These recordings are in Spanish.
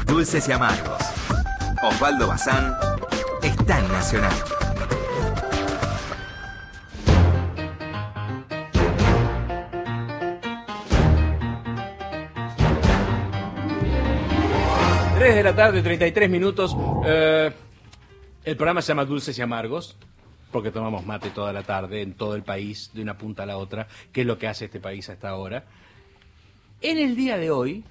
Dulces y amargos. Osvaldo Bazán está en Nacional. De la tarde, 33 minutos. El programa se llama Dulces y Amargos, porque tomamos mate toda la tarde en todo el país, de una punta a la otra, que es lo que hace este país hasta ahora. En el día de hoy,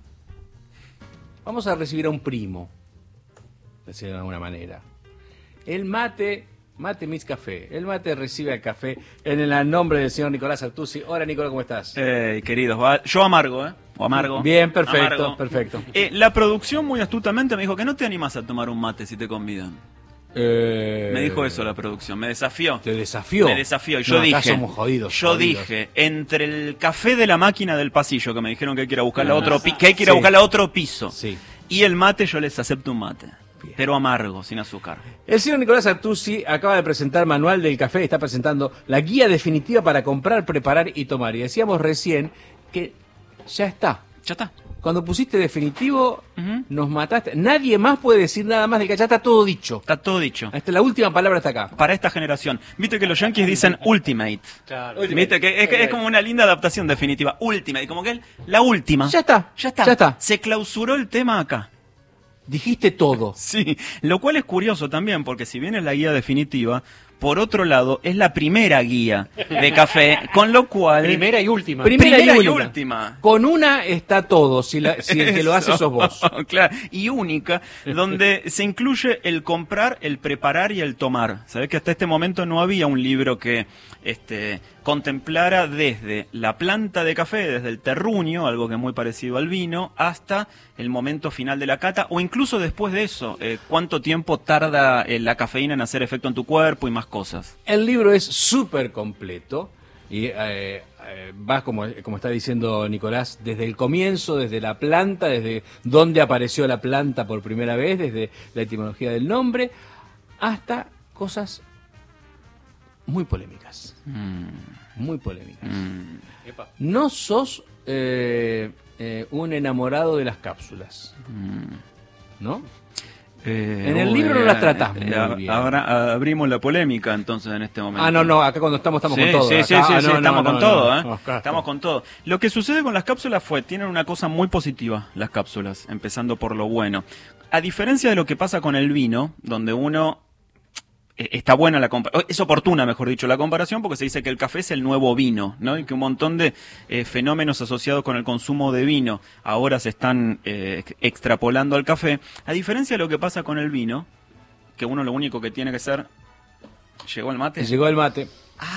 vamos a recibir a un primo, de decirlo de alguna manera. El mate meets café. El mate recibe el café en el nombre del señor Nicolás Artusi. Hola, Nicolás, ¿cómo estás? Queridos, yo amargo, o amargo. Bien, perfecto, amargo. Perfecto. La producción muy astutamente me dijo que no te animas a tomar un mate si te convidan. Me dijo eso la producción, me desafió. ¿Te desafió? Me desafió. Y yo no, dije, acá somos jodidos. Dije, entre el café de la máquina del pasillo, que me dijeron que hay que ir a buscar a otro piso, sí, y el mate, yo les acepto un mate. Bien. Pero amargo, sin azúcar. El señor Nicolás Artusi acaba de presentar Manual del Café, está presentando la guía definitiva para comprar, preparar y tomar. Y decíamos recién que ya está. Ya está. Cuando pusiste definitivo, nos mataste. Nadie más puede decir nada más del que ya está todo dicho. Está todo dicho. Hasta la última palabra está acá. Para esta generación. Viste que los yankees dicen ultimate. Claro. Viste que es como una linda adaptación definitiva. Ultimate. Como que la última. Ya está. Ya está. Ya está. Se clausuró el tema acá. Dijiste todo. Sí. Lo cual es curioso también, porque si bien es la guía definitiva, por otro lado, es la primera guía de café, con lo cual... Primera y última. Primera y última. Con una está todo, si el que lo hace sos vos. Claro, y única, donde se incluye el comprar, el preparar y el tomar. Sabés que hasta este momento no había un libro que contemplara desde la planta de café, desde el terruño, algo que es muy parecido al vino, hasta el momento final de la cata, o incluso después de eso, cuánto tiempo tarda la cafeína en hacer efecto en tu cuerpo y más cosas. El libro es súper completo y vas, como está diciendo Nicolás, desde el comienzo, desde la planta, desde dónde apareció la planta por primera vez, desde la etimología del nombre, hasta cosas muy polémicas. Muy polémicas. No sos un enamorado de las cápsulas, ¿no? En el libro no las tratás muy bien. Ahora abrimos la polémica entonces en este momento. No, acá cuando estamos con todo. Sí, estamos con todo. Acá estamos con todo. Lo que sucede con las cápsulas tienen una cosa muy positiva, las cápsulas, empezando por lo bueno. A diferencia de lo que pasa con el vino, donde uno... Está buena es oportuna, mejor dicho, la comparación, porque se dice que el café es el nuevo vino, ¿no? Y que un montón de fenómenos asociados con el consumo de vino ahora se están extrapolando al café. A diferencia de lo que pasa con el vino, que uno lo único que tiene que hacer... ¿Llegó el mate? Llegó el mate.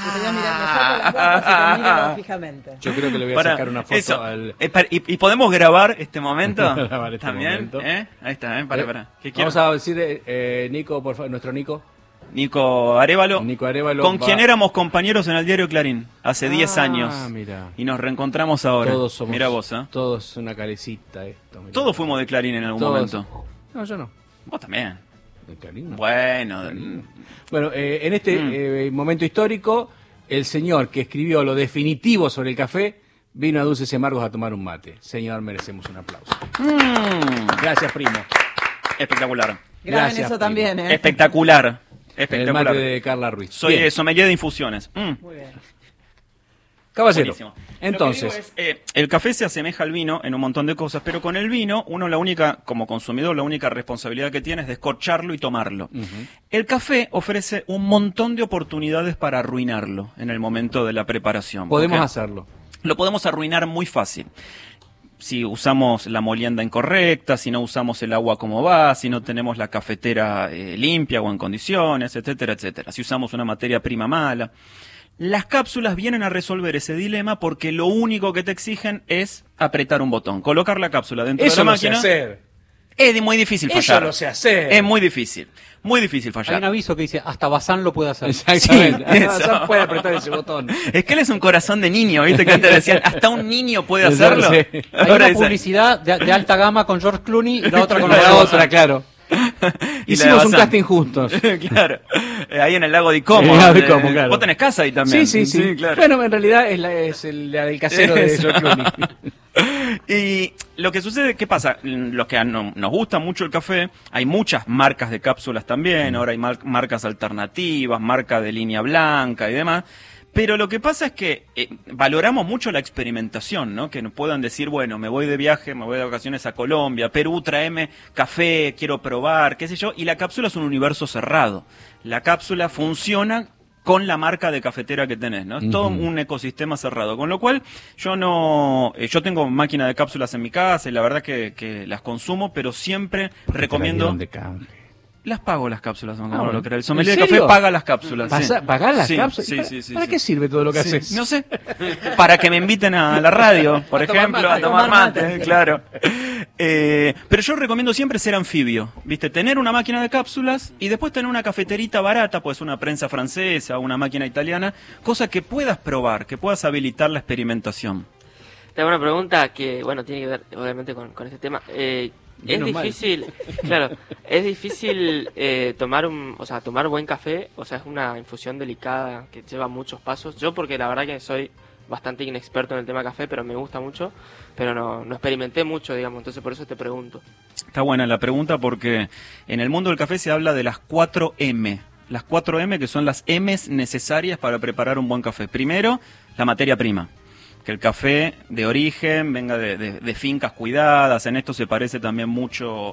Fijamente. Yo creo que le voy a sacar una foto al... ¿Y podemos grabar este momento? Grabar este ¿También? momento. Ahí está, para. Vamos a decir, Nico, por favor, nuestro Nico. Nico Arévalo, con quien éramos compañeros en el diario Clarín hace 10 años. Mira. Y nos reencontramos ahora. Todos somos, mira vos, ¿eh? Todos una calecita esto. Mirá. Todos fuimos de Clarín en algún momento. No, yo no. Vos también. ¿De Clarín? No. Bueno. Bueno, en este momento histórico, el señor que escribió lo definitivo sobre el café vino a Dulces y Amargos a tomar un mate. Señor, merecemos un aplauso. Gracias, primo. Espectacular. Graben eso primo. También, ¿eh? Espectacular. El mate de Carla Ruiz. Soy sommelier de infusiones. Muy bien. Caballero, buenísimo. entonces... el café se asemeja al vino en un montón de cosas, pero con el vino, uno como consumidor, la única responsabilidad que tiene es descorcharlo y tomarlo. El café ofrece un montón de oportunidades para arruinarlo en el momento de la preparación. Podemos hacerlo. Lo podemos arruinar muy fácil. Si usamos la molienda incorrecta, si no usamos el agua como va, si no tenemos la cafetera limpia o en condiciones, etcétera, etcétera. Si usamos una materia prima mala. Las cápsulas vienen a resolver ese dilema porque lo único que te exigen es apretar un botón, colocar la cápsula dentro de la máquina. Eso lo sé hacer. Es muy difícil fallar. Eso lo sé hacer. Es muy difícil. Muy difícil fallar. Hay un aviso que dice, hasta Bazán lo puede hacer. Exactamente. Sí, Bazán puede apretar ese botón. Es que él es un corazón de niño, ¿viste? Que antes decían, hasta un niño puede hacerlo. Sí. Hay una publicidad de alta gama con George Clooney y la otra con la otra, claro. Hicimos un casting juntos. Claro. Ahí en el lago de Como. Claro. Vos tenés casa ahí también. Sí. Claro. Bueno, en realidad es la del casero de George Clooney. Y lo que sucede, ¿qué pasa? Los que nos gusta mucho el café, hay muchas marcas de cápsulas también, ahora hay marcas alternativas, marcas de línea blanca y demás. Pero lo que pasa es que valoramos mucho la experimentación, ¿no? Que nos puedan decir, bueno, me voy de viaje, me voy de vacaciones a Colombia, Perú, tráeme café, quiero probar, qué sé yo. Y la cápsula es un universo cerrado. La cápsula funciona con la marca de cafetera que tenés, ¿no? Es todo un ecosistema cerrado. Con lo cual, yo tengo máquina de cápsulas en mi casa y la verdad que las consumo, pero siempre recomiendo... Las pago las cápsulas, no lo creo. El sommelier de café paga las cápsulas. ¿Pagar las cápsulas? Sí. ¿Para qué sirve todo lo que haces? No sé. Para que me inviten a la radio, por ejemplo, a tomar mate, claro. Pero yo recomiendo siempre ser anfibio, ¿viste? Tener una máquina de cápsulas y después tener una cafeterita barata, pues una prensa francesa o una máquina italiana, cosa que puedas probar, que puedas habilitar la experimentación. Te hago una pregunta que, bueno, tiene que ver obviamente con este tema. Es difícil, claro, es difícil tomar buen café, o sea, es una infusión delicada que lleva muchos pasos. Yo porque la verdad que soy bastante inexperto en el tema café, pero me gusta mucho, pero no experimenté mucho, digamos, entonces por eso te pregunto. Está buena la pregunta porque en el mundo del café se habla de las 4M. Las 4M que son las M's necesarias para preparar un buen café. Primero, la materia prima. Que el café de origen venga de fincas cuidadas, en esto se parece también mucho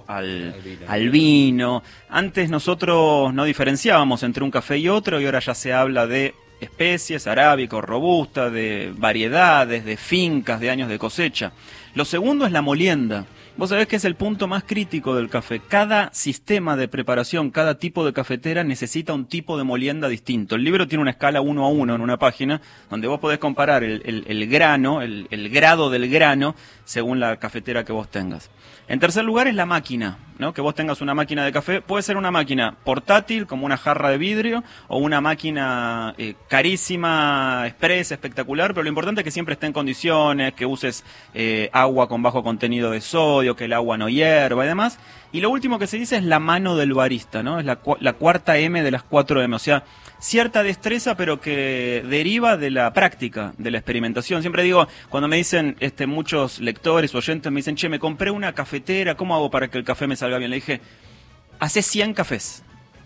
al vino. Antes nosotros no diferenciábamos entre un café y otro y ahora ya se habla de especies, arábico, robusta, de variedades, de fincas, de años de cosecha. Lo segundo es la molienda. Vos sabés que es el punto más crítico del café. Cada sistema de preparación, cada tipo de cafetera necesita un tipo de molienda distinto. El libro tiene una escala 1 a 1 en una página donde vos podés comparar el grano, el grado del grano según la cafetera que vos tengas. En tercer lugar es la máquina, ¿no? Que vos tengas una máquina de café. Puede ser una máquina portátil, como una jarra de vidrio, o una máquina carísima, express, espectacular, pero lo importante es que siempre esté en condiciones, que uses agua con bajo contenido de sodio, que el agua no hierva y demás. Y lo último que se dice es la mano del barista, ¿no? Es la cuarta M de las 4M, o sea, cierta destreza, pero que deriva de la práctica, de la experimentación. Siempre digo, cuando me dicen muchos lectores o oyentes, me dicen, che, me compré una cafetera, ¿cómo hago para que el café me salga bien? Le dije, hace 100 cafés.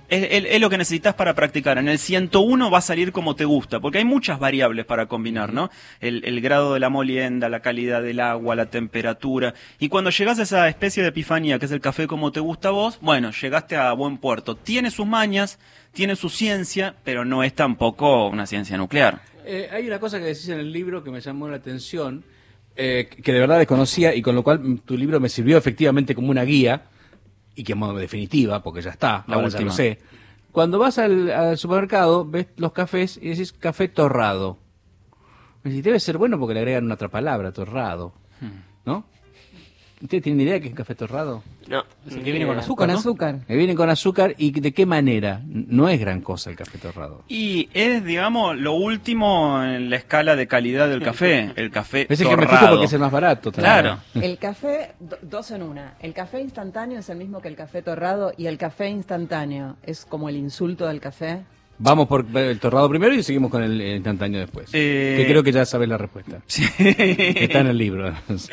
Es lo que necesitas para practicar. En el 101 va a salir como te gusta, porque hay muchas variables para combinar, ¿no? El grado de la molienda, la calidad del agua, la temperatura. Y cuando llegas a esa especie de epifanía, que es el café como te gusta a vos, bueno, llegaste a buen puerto. Tiene sus mañas, tiene su ciencia, pero no es tampoco una ciencia nuclear. Hay una cosa que decís en el libro que me llamó la atención, que de verdad desconocía, y con lo cual tu libro me sirvió efectivamente como una guía, y que en modo definitiva, porque ya está, ahora ya lo sé. Cuando vas al supermercado, ves los cafés y decís café torrado. Me decís, debe ser bueno porque le agregan una otra palabra, torrado, ¿no? ¿Ustedes tienen idea de qué es café torrado? No. Es el que viene con azúcar, Con ¿no? azúcar. Que viene con azúcar, ¿y de qué manera? No es gran cosa el café torrado. Y es, digamos, lo último en la escala de calidad del café, el café Ese torrado. que me fijo porque es el más barato. Claro. El café, dos en una. El café instantáneo es el mismo que el café torrado y el café instantáneo es como el insulto del café. Vamos por el torrado primero y seguimos con el instantáneo después. Que creo que ya sabes la respuesta. Sí. Está en el libro.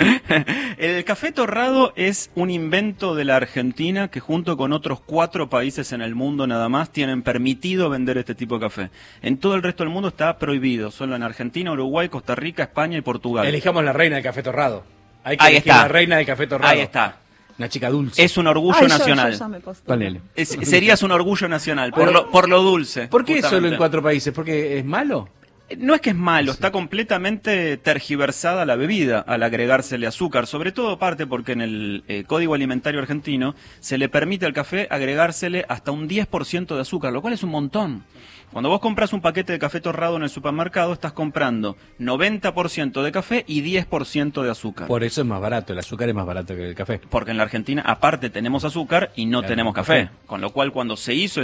El café torrado es un invento de la Argentina que junto con otros 4 países en el mundo nada más tienen permitido vender este tipo de café. En todo el resto del mundo está prohibido, solo en Argentina, Uruguay, Costa Rica, España y Portugal. Elijamos la reina del café torrado. Hay que Ahí elegir está. la reina del café torrado. Ahí está. Una chica dulce. Es un orgullo Ay, nacional. yo ya me postulé. Ponele. Serías un orgullo nacional, Pero- por lo dulce. ¿Por qué justamente. solo en 4 países? ¿Porque es malo? No es que es malo, está completamente tergiversada la bebida al agregársele azúcar, sobre todo parte porque en el Código Alimentario Argentino se le permite al café agregársele hasta un 10% de azúcar, lo cual es un montón. Cuando vos compras un paquete de café torrado en el supermercado, estás comprando 90% de café y 10% de azúcar. Por eso es más barato, el azúcar es más barato que el café. Porque en la Argentina, aparte, tenemos azúcar y no Claro, tenemos café. café. Con lo cual, cuando se hizo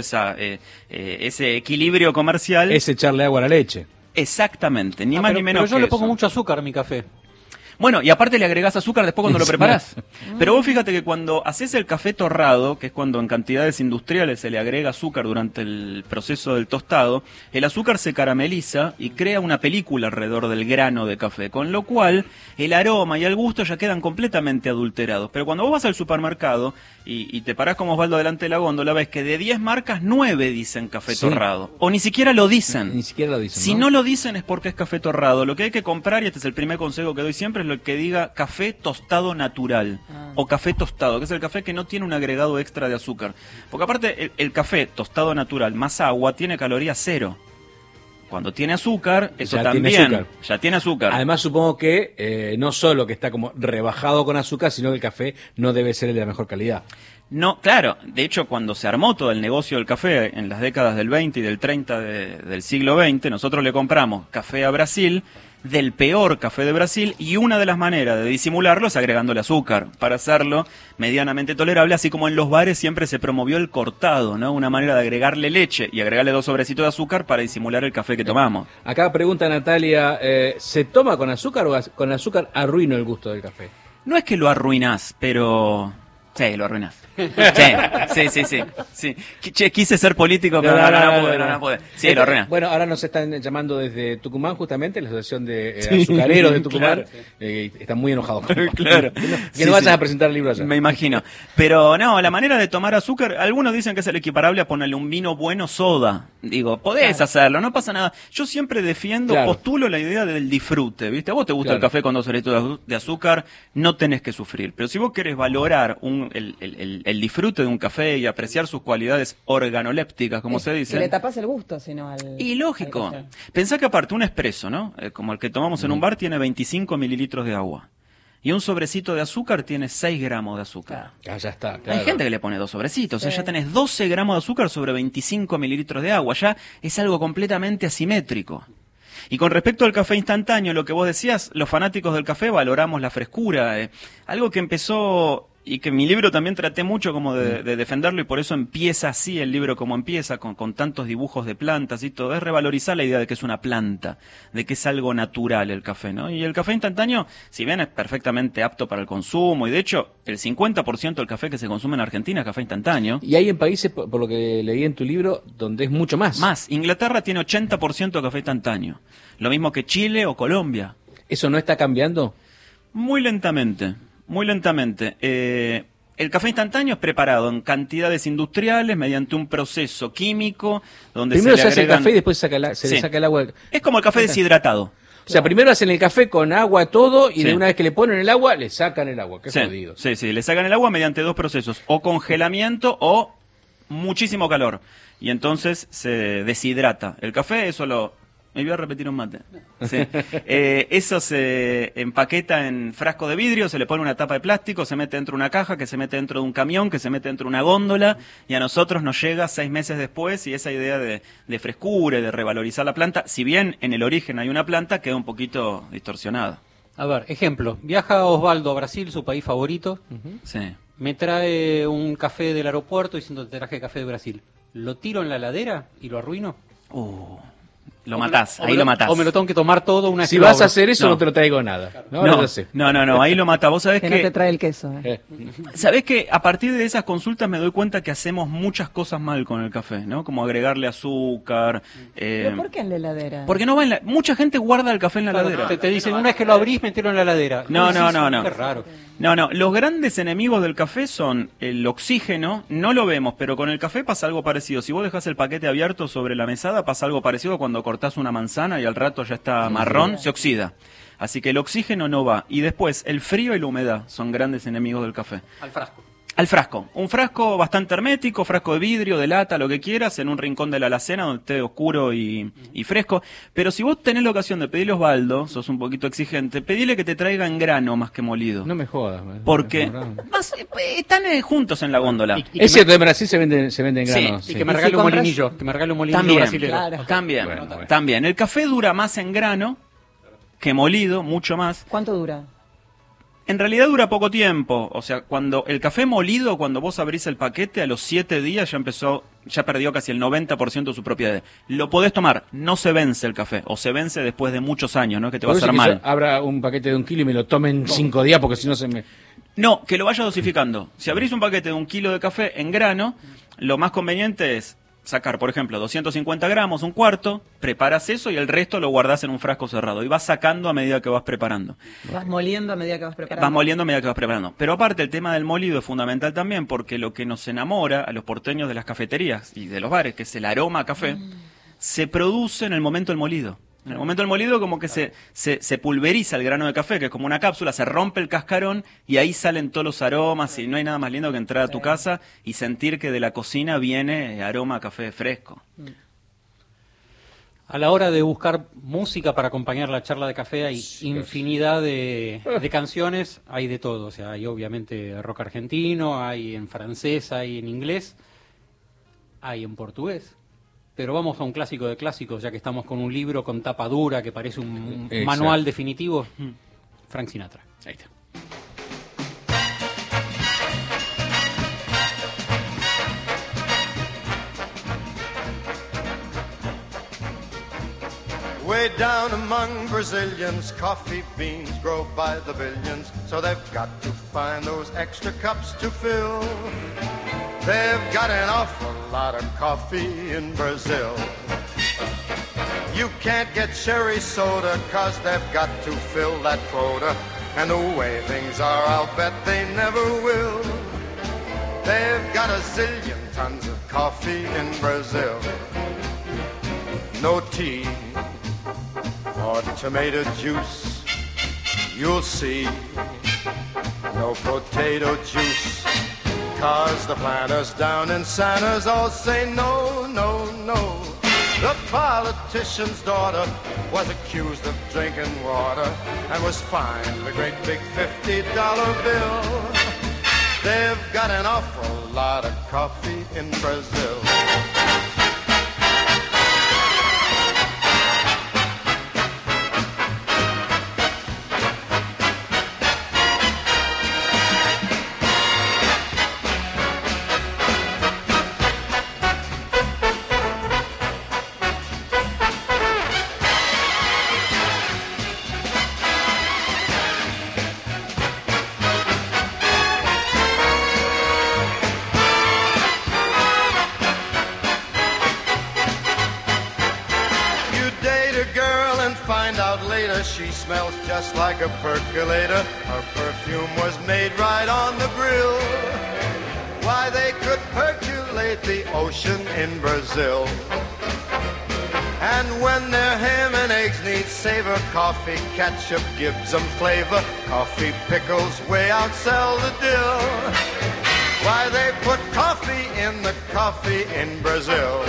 ese equilibrio comercial... Es echarle agua a la leche. Exactamente, ni Ah, más pero, ni menos pero yo que le pongo eso. mucho azúcar a mi café. Bueno, y aparte le agregás azúcar después cuando lo preparás. Pero vos fíjate que cuando haces el café torrado, que es cuando en cantidades industriales se le agrega azúcar durante el proceso del tostado, el azúcar se carameliza y crea una película alrededor del grano de café, con lo cual el aroma y el gusto ya quedan completamente adulterados. Pero cuando vos vas al supermercado y te parás como Osvaldo delante de la góndola, ves que de 10 marcas, 9 dicen café torrado. O ni siquiera lo dicen. Ni siquiera lo dicen. Si no lo dicen es porque es café torrado. Lo que hay que comprar, y este es el primer consejo que doy siempre, es lo que diga café tostado natural o café tostado, que es el café que no tiene un agregado extra de azúcar. Porque aparte el café tostado natural más agua tiene caloría 0. Cuando tiene azúcar, eso Ya también tiene azúcar. ya tiene azúcar. Además, supongo que no solo que está como rebajado con azúcar, sino que el café no debe ser el de la mejor calidad. No, claro, de hecho cuando se armó todo el negocio del café en las décadas del 20 y del 30 del siglo XX, nosotros le compramos café a Brasil, del peor café de Brasil, y una de las maneras de disimularlo es agregándole azúcar, para hacerlo medianamente tolerable, así como en los bares siempre se promovió el cortado, ¿no? Una manera de agregarle leche y agregarle 2 sobrecitos de azúcar para disimular el café que tomamos. Acá pregunta Natalia, ¿se toma con azúcar o con azúcar arruino el gusto del café? No es que lo arruinás, pero... Sí, lo arruinás. Sí. Che, quise ser político, pero no pude. Sí, lo arruinás. Bueno, ahora nos están llamando desde Tucumán, justamente, la Asociación de Azucareros de Tucumán. Claro. Están muy enojados. Claro. Que no vayas a presentar el libro allá. Me imagino. Pero no, la manera de tomar azúcar, algunos dicen que es el equiparable a ponerle un vino bueno soda. Digo, podés hacerlo, no pasa nada. Yo siempre defiendo, postulo la idea del disfrute, ¿viste? A vos te gusta el café con 2 sobrecitos de azúcar, no tenés que sufrir. Pero si vos querés valorar el disfrute de un café y apreciar sus cualidades organolépticas, como se dice. Y le tapás el gusto, sino al... Y lógico. al café. Pensá que aparte un espresso, ¿no? Como el que tomamos en un bar, tiene 25 mililitros de agua. Y un sobrecito de azúcar tiene 6 gramos de azúcar. Ah, ya está, claro. Hay gente que le pone 2 sobrecitos, Sí. o sea, ya tenés 12 gramos de azúcar sobre 25 mililitros de agua, ya es algo completamente asimétrico. Y con respecto al café instantáneo, lo que vos decías, los fanáticos del café valoramos la frescura, algo que empezó... Y que en mi libro también traté mucho como de defenderlo, y por eso empieza así el libro como empieza, con tantos dibujos de plantas y todo, es revalorizar la idea de que es una planta, de que es algo natural el café, ¿no? Y el café instantáneo, si bien es perfectamente apto para el consumo, y de hecho el 50% del café que se consume en Argentina es café instantáneo. Y hay en países, por lo que leí en tu libro, donde es mucho más. Más, Inglaterra tiene 80% de café instantáneo, lo mismo que Chile o Colombia. ¿Eso no está cambiando? Muy lentamente. Muy lentamente. El café instantáneo es preparado en cantidades industriales mediante un proceso químico donde Primero se se le hace el agregan... café y después se Sí. le saca el agua. Es como el café deshidratado. O sea, primero hacen el café con agua todo y Sí. de una vez que le ponen el agua, le sacan el agua. Qué jodido. Sí, le sacan el agua mediante 2 procesos, o congelamiento o muchísimo calor. Y entonces se deshidrata. El café, eso lo... Me voy a repetir un mate. Sí. Eso se empaqueta en frasco de vidrio, se le pone una tapa de plástico, se mete dentro de una caja, que se mete dentro de un camión, que se mete dentro de una góndola, y a nosotros nos llega 6 meses después, y esa idea de frescura y de revalorizar la planta, si bien en el origen hay una planta, queda un poquito distorsionada. A ver, ejemplo. Viaja Osvaldo a Brasil, su país favorito. Sí. Me trae un café del aeropuerto diciendo te traje café de Brasil. ¿Lo tiro en la heladera y lo arruino? Lo matás, ahí lo matás. O me lo tengo que tomar todo una vez Si que lo vas a abro. hacer eso, No. no te lo traigo nada. No, No, lo sé. no, ahí lo matás. Vos sabés Que no te que... trae el queso. ¿Sabés que a partir de esas consultas me doy cuenta que hacemos muchas cosas mal con el café, ¿no? Como agregarle azúcar. ¿Pero por qué en la heladera? Porque no va en la... Mucha gente guarda el café en la Claro, heladera. te dicen, una vez que lo abrís, metelo en la heladera. No. Qué raro. No, los grandes enemigos del café son el oxígeno, no lo vemos, pero con el café pasa algo parecido. Si vos dejás el paquete abierto sobre la mesada, pasa algo parecido cuando cortás una manzana y al rato ya está marrón, se oxida. Así que el oxígeno no va. Y después, el frío y la humedad son grandes enemigos del café. Al frasco. Al frasco. Un frasco bastante hermético, frasco de vidrio, de lata, lo que quieras, en un rincón de la alacena donde esté oscuro y fresco. Pero si vos tenés la ocasión de pedirle a Osvaldo, sos un poquito exigente, pedile que te traiga en grano más que molido. No me jodas. Porque están juntos en la góndola. Es cierto, en Brasil se venden Sí, granos. Y que me regale un compras- molinillo. Que me regale un molinillo También, brasilero. Claro. También, Bueno. también. El café dura más en grano que molido, mucho más. ¿Cuánto dura? En realidad dura poco tiempo, o sea, cuando el café molido, cuando vos abrís el paquete, a los 7 días ya perdió casi el 90% de su propiedad. Lo podés tomar, no se vence el café, o se vence después de muchos años, no es que te va a hacer mal. Abra un paquete de 1 kilo y me lo tomen 5 días porque si no se me... No, que lo vaya dosificando. Si abrís un paquete de 1 kilo de café en grano, lo más conveniente es sacar, por ejemplo, 250 gramos, un cuarto, preparas eso y el resto lo guardás en un frasco cerrado. Y vas sacando a medida que vas preparando. Vas moliendo a medida que vas preparando. Vas moliendo a medida que vas preparando. Pero aparte el tema del molido es fundamental también porque lo que nos enamora a los porteños de las cafeterías y de los bares, que es el aroma a café, se produce en el momento del molido. En el momento del molido como que se pulveriza el grano de café, que es como una cápsula, se rompe el cascarón y ahí salen todos los aromas y no hay nada más lindo que entrar a tu casa y sentir que de la cocina viene aroma a café fresco. A la hora de buscar música para acompañar la charla de café hay infinidad de canciones, hay de todo, o sea, hay obviamente rock argentino, hay en francés, hay en inglés, hay en portugués. Pero vamos a un clásico de clásicos, ya que estamos con un libro con tapa dura que parece un manual definitivo. Frank Sinatra. Ahí está. Way down among Brazilians, coffee beans grow by the billions, so they've got to find those extra cups to fill. They've got an awful lot of coffee in Brazil. You can't get cherry soda, 'cause they've got to fill that quota. And the way things are, I'll bet they never will. They've got a zillion tons of coffee in Brazil. No tea or tomato juice, you'll see. No potato juice, 'cause the planters down in Santa's all say no, no, no. The politician's daughter was accused of drinking water and was fined a great big $50 bill. They've got an awful lot of coffee in Brazil. She smells just like a percolator. Her perfume was made right on the grill. Why, they could percolate the ocean in Brazil. And when their ham and eggs need savor, coffee ketchup gives them flavor. Coffee pickles way outsell the dill. Why, they put coffee in Brazil.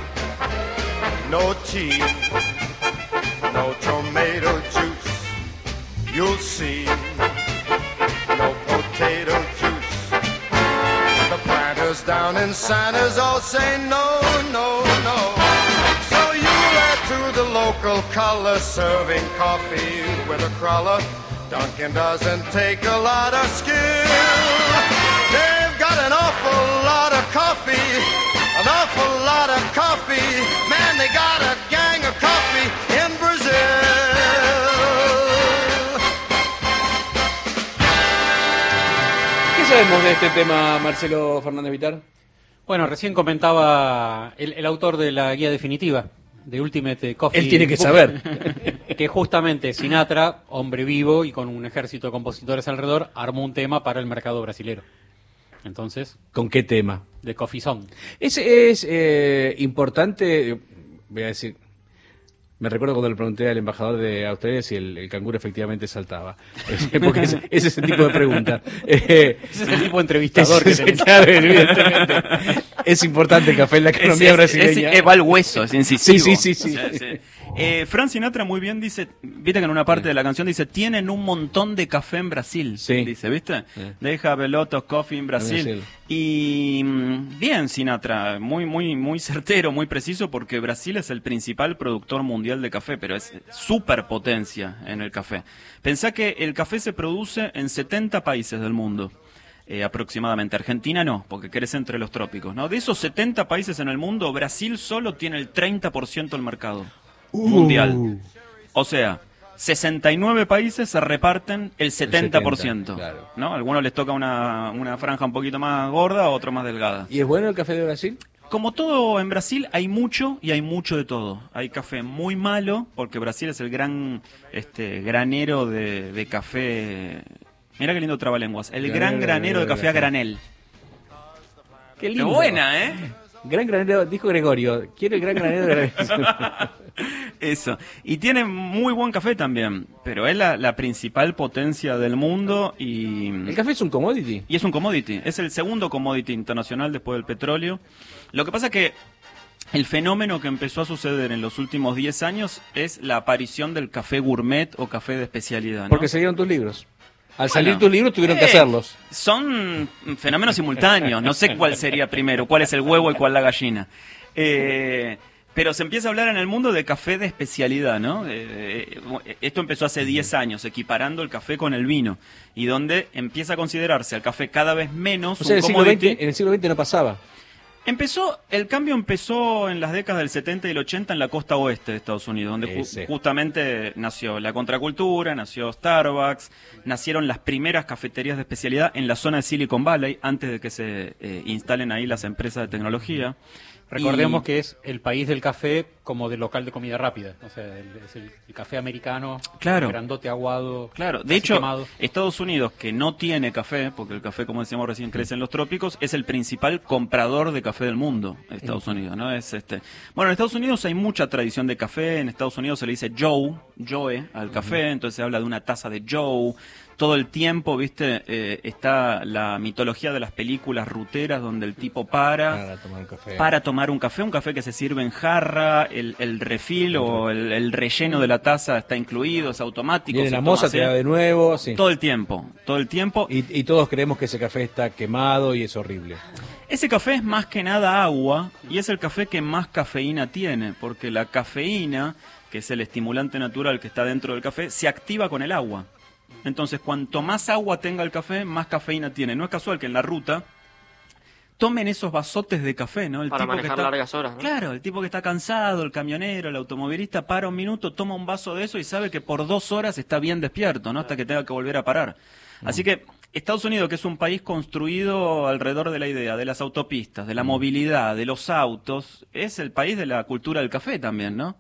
No tea, no tomato juice, you'll see. No potato juice. The planters down in Santa's all say no, no, no. So you add to the local color, serving coffee with a crawler. Dunkin' doesn't take a lot of skill. They've got an awful lot of coffee, an awful lot of coffee. Man, they got a gang of coffee in Brazil. ¿Qué sabemos de este tema, Marcelo Fernández Vitar? Bueno, recién comentaba el autor de la guía definitiva de Ultimate Coffee. Él tiene que saber. Que justamente Sinatra, hombre vivo y con un ejército de compositores alrededor, armó un tema para el mercado brasilero. Entonces, ¿con qué tema? De Coffee Song. Es importante, voy a decir, me recuerdo cuando le pregunté al embajador de Australia si el canguro efectivamente saltaba. Porque ese es el tipo de pregunta. Ese es el tipo de entrevistador que tenés. Claro, evidentemente. Es importante el café en la economía brasileña. Va al hueso, es incisivo. Sí. Frank Sinatra muy bien dice, viste que en una parte de la canción dice, tienen un montón de café en Brasil. Sí. Dice, ¿viste? They have a lot of coffee in Brasil. Y bien Sinatra, muy certero, muy preciso, porque Brasil es el principal productor mundial de café, pero es superpotencia en el café. Pensá que el café se produce en 70 países del mundo. Aproximadamente. Argentina no, porque crece entre los trópicos, ¿no? De esos 70 países en el mundo, Brasil solo tiene el 30% del mercado mundial. O sea, 69 países se reparten el 70%. Claro. ¿No? A algunos les toca una franja un poquito más gorda, a otros más delgada. ¿Y es bueno el café de Brasil? Como todo en Brasil, hay mucho y hay mucho de todo. Hay café muy malo, porque Brasil es el gran granero de café. Mirá qué lindo trabalenguas. El gran granero de café a granel. Qué lindo. Qué buena, ¿eh? Gran granero, dijo Gregorio. Quiero el gran granero de granel. Eso. Y tiene muy buen café también. Pero es la principal potencia del mundo y... ¿El café es un commodity? Y es un commodity. Es el segundo commodity internacional después del petróleo. Lo que pasa es que el fenómeno que empezó a suceder en los últimos 10 años es la aparición del café gourmet o café de especialidad, ¿no? Porque salieron tus libros. Al salir Bueno, tus libros tuvieron que hacerlos. Son fenómenos simultáneos. No sé cuál sería primero, cuál es el huevo y cuál la gallina. Pero se empieza a hablar en el mundo de café de especialidad, ¿no? Esto empezó hace 10 años, equiparando el café con el vino. Y donde empieza a considerarse al café cada vez menos O sea, un commodity. en el siglo XX no pasaba. El cambio empezó en las décadas del 70 y el 80 en la costa oeste de Estados Unidos, donde justamente nació la contracultura, nació Starbucks, nacieron las primeras cafeterías de especialidad en la zona de Silicon Valley, antes de que se instalen ahí las empresas de tecnología. Recordemos que es el país del café como del local de comida rápida. O sea, es el café americano, Claro. grandote, aguado. Claro, de casi hecho, quemado. Estados Unidos, que no tiene café, porque el café, como decíamos recién, crece en los trópicos, es el principal comprador de café del mundo, Estados Unidos, ¿no? Bueno, en Estados Unidos hay mucha tradición de café, en Estados Unidos se le dice Joe al café, entonces se habla de una taza de Joe. Todo el tiempo, viste, está la mitología de las películas ruteras donde el tipo para tomar un café que se sirve en jarra, el refil o el relleno de la taza está incluido, es automático. Viene la moza, te da de nuevo, sí. Todo el tiempo. Y todos creemos que ese café está quemado y es horrible. Ese café es más que nada agua y es el café que más cafeína tiene, porque la cafeína, que es el estimulante natural que está dentro del café, se activa con el agua. Entonces, cuanto más agua tenga el café, más cafeína tiene. No es casual que en la ruta tomen esos vasotes de café, ¿no? Para manejar largas horas, ¿no? Claro, el tipo que está cansado, el camionero, el automovilista, para un minuto, toma un vaso de eso y sabe que por 2 horas está bien despierto, ¿no? Hasta que tenga que volver a parar. Así que Estados Unidos, que es un país construido alrededor de la idea de las autopistas, de la movilidad, de los autos, es el país de la cultura del café también, ¿no?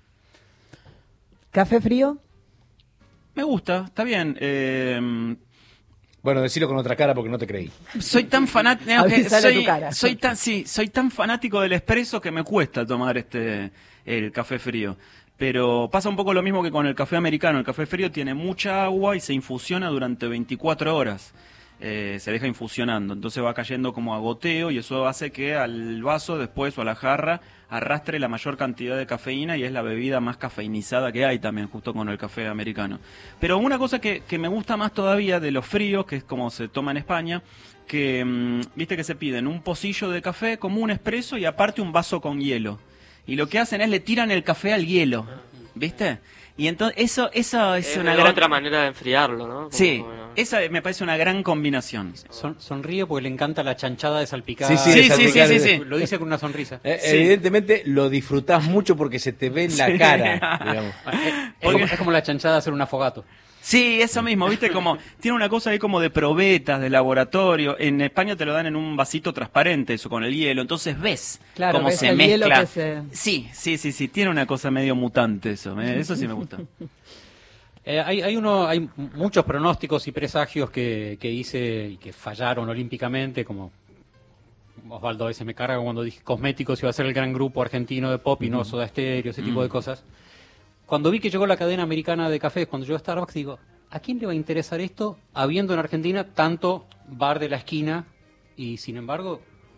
¿Café frío? Me gusta, está bien. Bueno, decirlo con otra cara porque no te creí. Soy tan fanático, Avisale a tu cara. soy tan fanático del espresso que me cuesta tomar el café frío. Pero pasa un poco lo mismo que con el café americano. El café frío tiene mucha agua y se infusiona durante 24 horas. Se deja infusionando, entonces va cayendo como a goteo y eso hace que al vaso después o a la jarra arrastre la mayor cantidad de cafeína y es la bebida más cafeinizada que hay también, justo con el café americano. Pero una cosa que me gusta más todavía de los fríos, que es como se toma en España, que viste que se piden un pocillo de café como un espresso y aparte un vaso con hielo. Y lo que hacen es le tiran el café al hielo, ¿viste? Y entonces eso es una gran... otra manera de enfriarlo, ¿no? Sí, esa me parece una gran combinación. Sonríe porque le encanta la chanchada de salpicada. Sí. Lo dice con una sonrisa. Evidentemente lo disfrutás mucho porque se te ve en la cara, digamos. Es como la chanchada de hacer un afogato. Sí, eso mismo, viste, como tiene una cosa ahí como de probetas, de laboratorio. En España te lo dan en un vasito transparente, eso con el hielo, entonces ves cómo ves se el hielo mezcla. que se... Sí, tiene una cosa medio mutante eso, eso sí me gusta. Hay muchos pronósticos y presagios que hice y que fallaron olímpicamente, como Osvaldo a veces me carga cuando dije Cosméticos iba a ser el gran grupo argentino de pop y no Soda Stereo, ese tipo de cosas. Cuando vi que llegó la cadena americana de cafés, cuando llegó Starbucks, digo, ¿a quién le va a interesar esto habiendo en Argentina tanto bar de la esquina? Y sin embargo,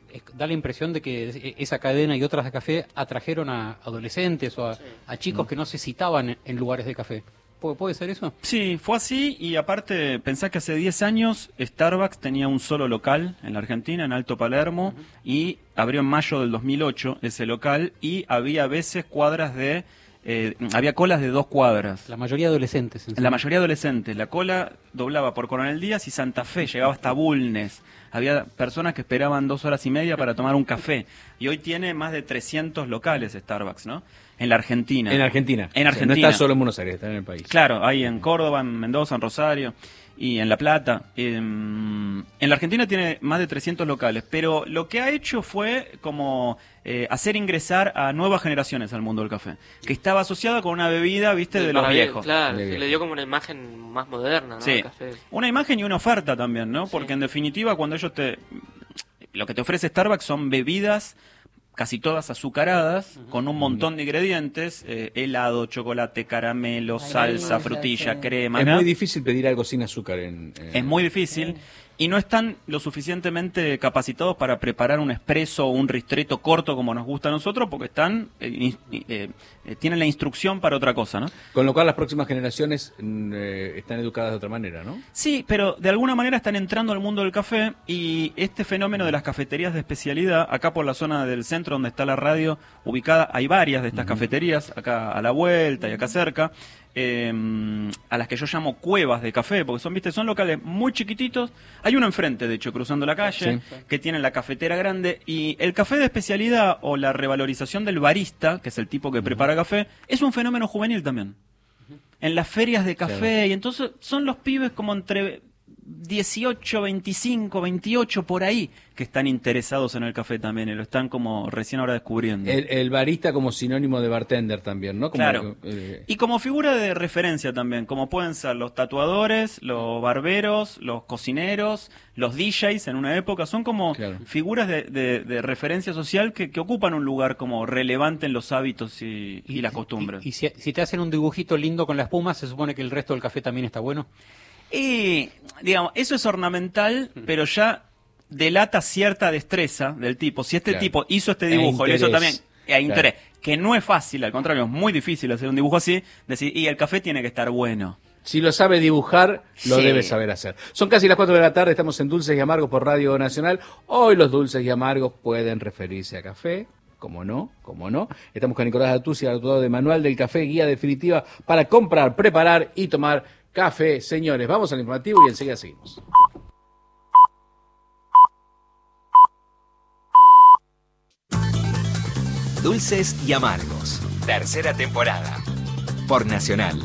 da la impresión de que esa cadena y otras de café atrajeron a adolescentes o a chicos que no se citaban en lugares de café. ¿Puede ser eso? Sí, fue así, y aparte pensá que hace 10 años Starbucks tenía un solo local en la Argentina, en Alto Palermo, y abrió en mayo del 2008 ese local, y había a veces cuadras de... había colas de 2 cuadras. La mayoría adolescentes. La mayoría adolescentes. La cola doblaba por Coronel Díaz y Santa Fe, llegaba hasta Bulnes. Había personas que esperaban 2 horas y media para tomar un café. Y hoy tiene más de 300 locales Starbucks, ¿no? En la Argentina. En Argentina. En Argentina. O sea, no está solo en Buenos Aires, está en el país. Claro, hay en Córdoba, en Mendoza, en Rosario y en La Plata. En la Argentina tiene más de 300 locales, pero lo que ha hecho fue como hacer ingresar a nuevas generaciones al mundo del café, que estaba asociada con una bebida, viste, de los viejos. Claro, le dio como una imagen más moderna, ¿no? Sí, El café. una imagen y una oferta también, ¿no? Porque en definitiva cuando ellos lo que te ofrece Starbucks son bebidas casi todas azucaradas, con un montón de ingredientes, helado, chocolate, caramelo, salsa, frutilla, sí. crema. Es ¿no? muy difícil pedir algo sin azúcar. Es muy difícil. Y no están lo suficientemente capacitados para preparar un espresso o un ristretto corto como nos gusta a nosotros, porque están tienen la instrucción para otra cosa, ¿no? Con lo cual las próximas generaciones están educadas de otra manera, ¿no? Sí, pero de alguna manera están entrando al mundo del café, y este fenómeno de las cafeterías de especialidad, acá por la zona del centro donde está la radio ubicada, hay varias de estas cafeterías, acá a la vuelta y acá cerca, a las que yo llamo cuevas de café, porque son locales muy chiquititos. Hay uno enfrente, de hecho, cruzando la calle, que tiene la cafetera grande, y el café de especialidad o la revalorización del barista, que es el tipo que prepara café, es un fenómeno juvenil también. En las ferias de café, y entonces son los pibes como entre 18, 25, 28, por ahí, que están interesados en el café también, y lo están como recién ahora descubriendo. El barista como sinónimo de bartender también, ¿no? Como, claro. Y como figura de referencia también, como pueden ser los tatuadores, los barberos, los cocineros, los DJs en una época, son como figuras de referencia social que ocupan un lugar como relevante en los hábitos y las costumbres. Y si te hacen un dibujito lindo con la espuma, ¿se supone que el resto del café también está bueno? Y, digamos, eso es ornamental, pero ya delata cierta destreza del tipo. Si este tipo hizo este dibujo, y eso también, hay interés, que no es fácil, al contrario, es muy difícil hacer un dibujo así, decir, y el café tiene que estar bueno. Si lo sabe dibujar, lo debe saber hacer. Son casi las 4 de la tarde, estamos en Dulces y Amargos por Radio Nacional. Hoy los dulces y amargos pueden referirse a café. Como no. Estamos con Nicolás Atuzzi, autor de Manual del Café, guía definitiva para comprar, preparar y tomar café. Señores, vamos al informativo y enseguida seguimos. Dulces y Amargos, tercera temporada, por Nacional.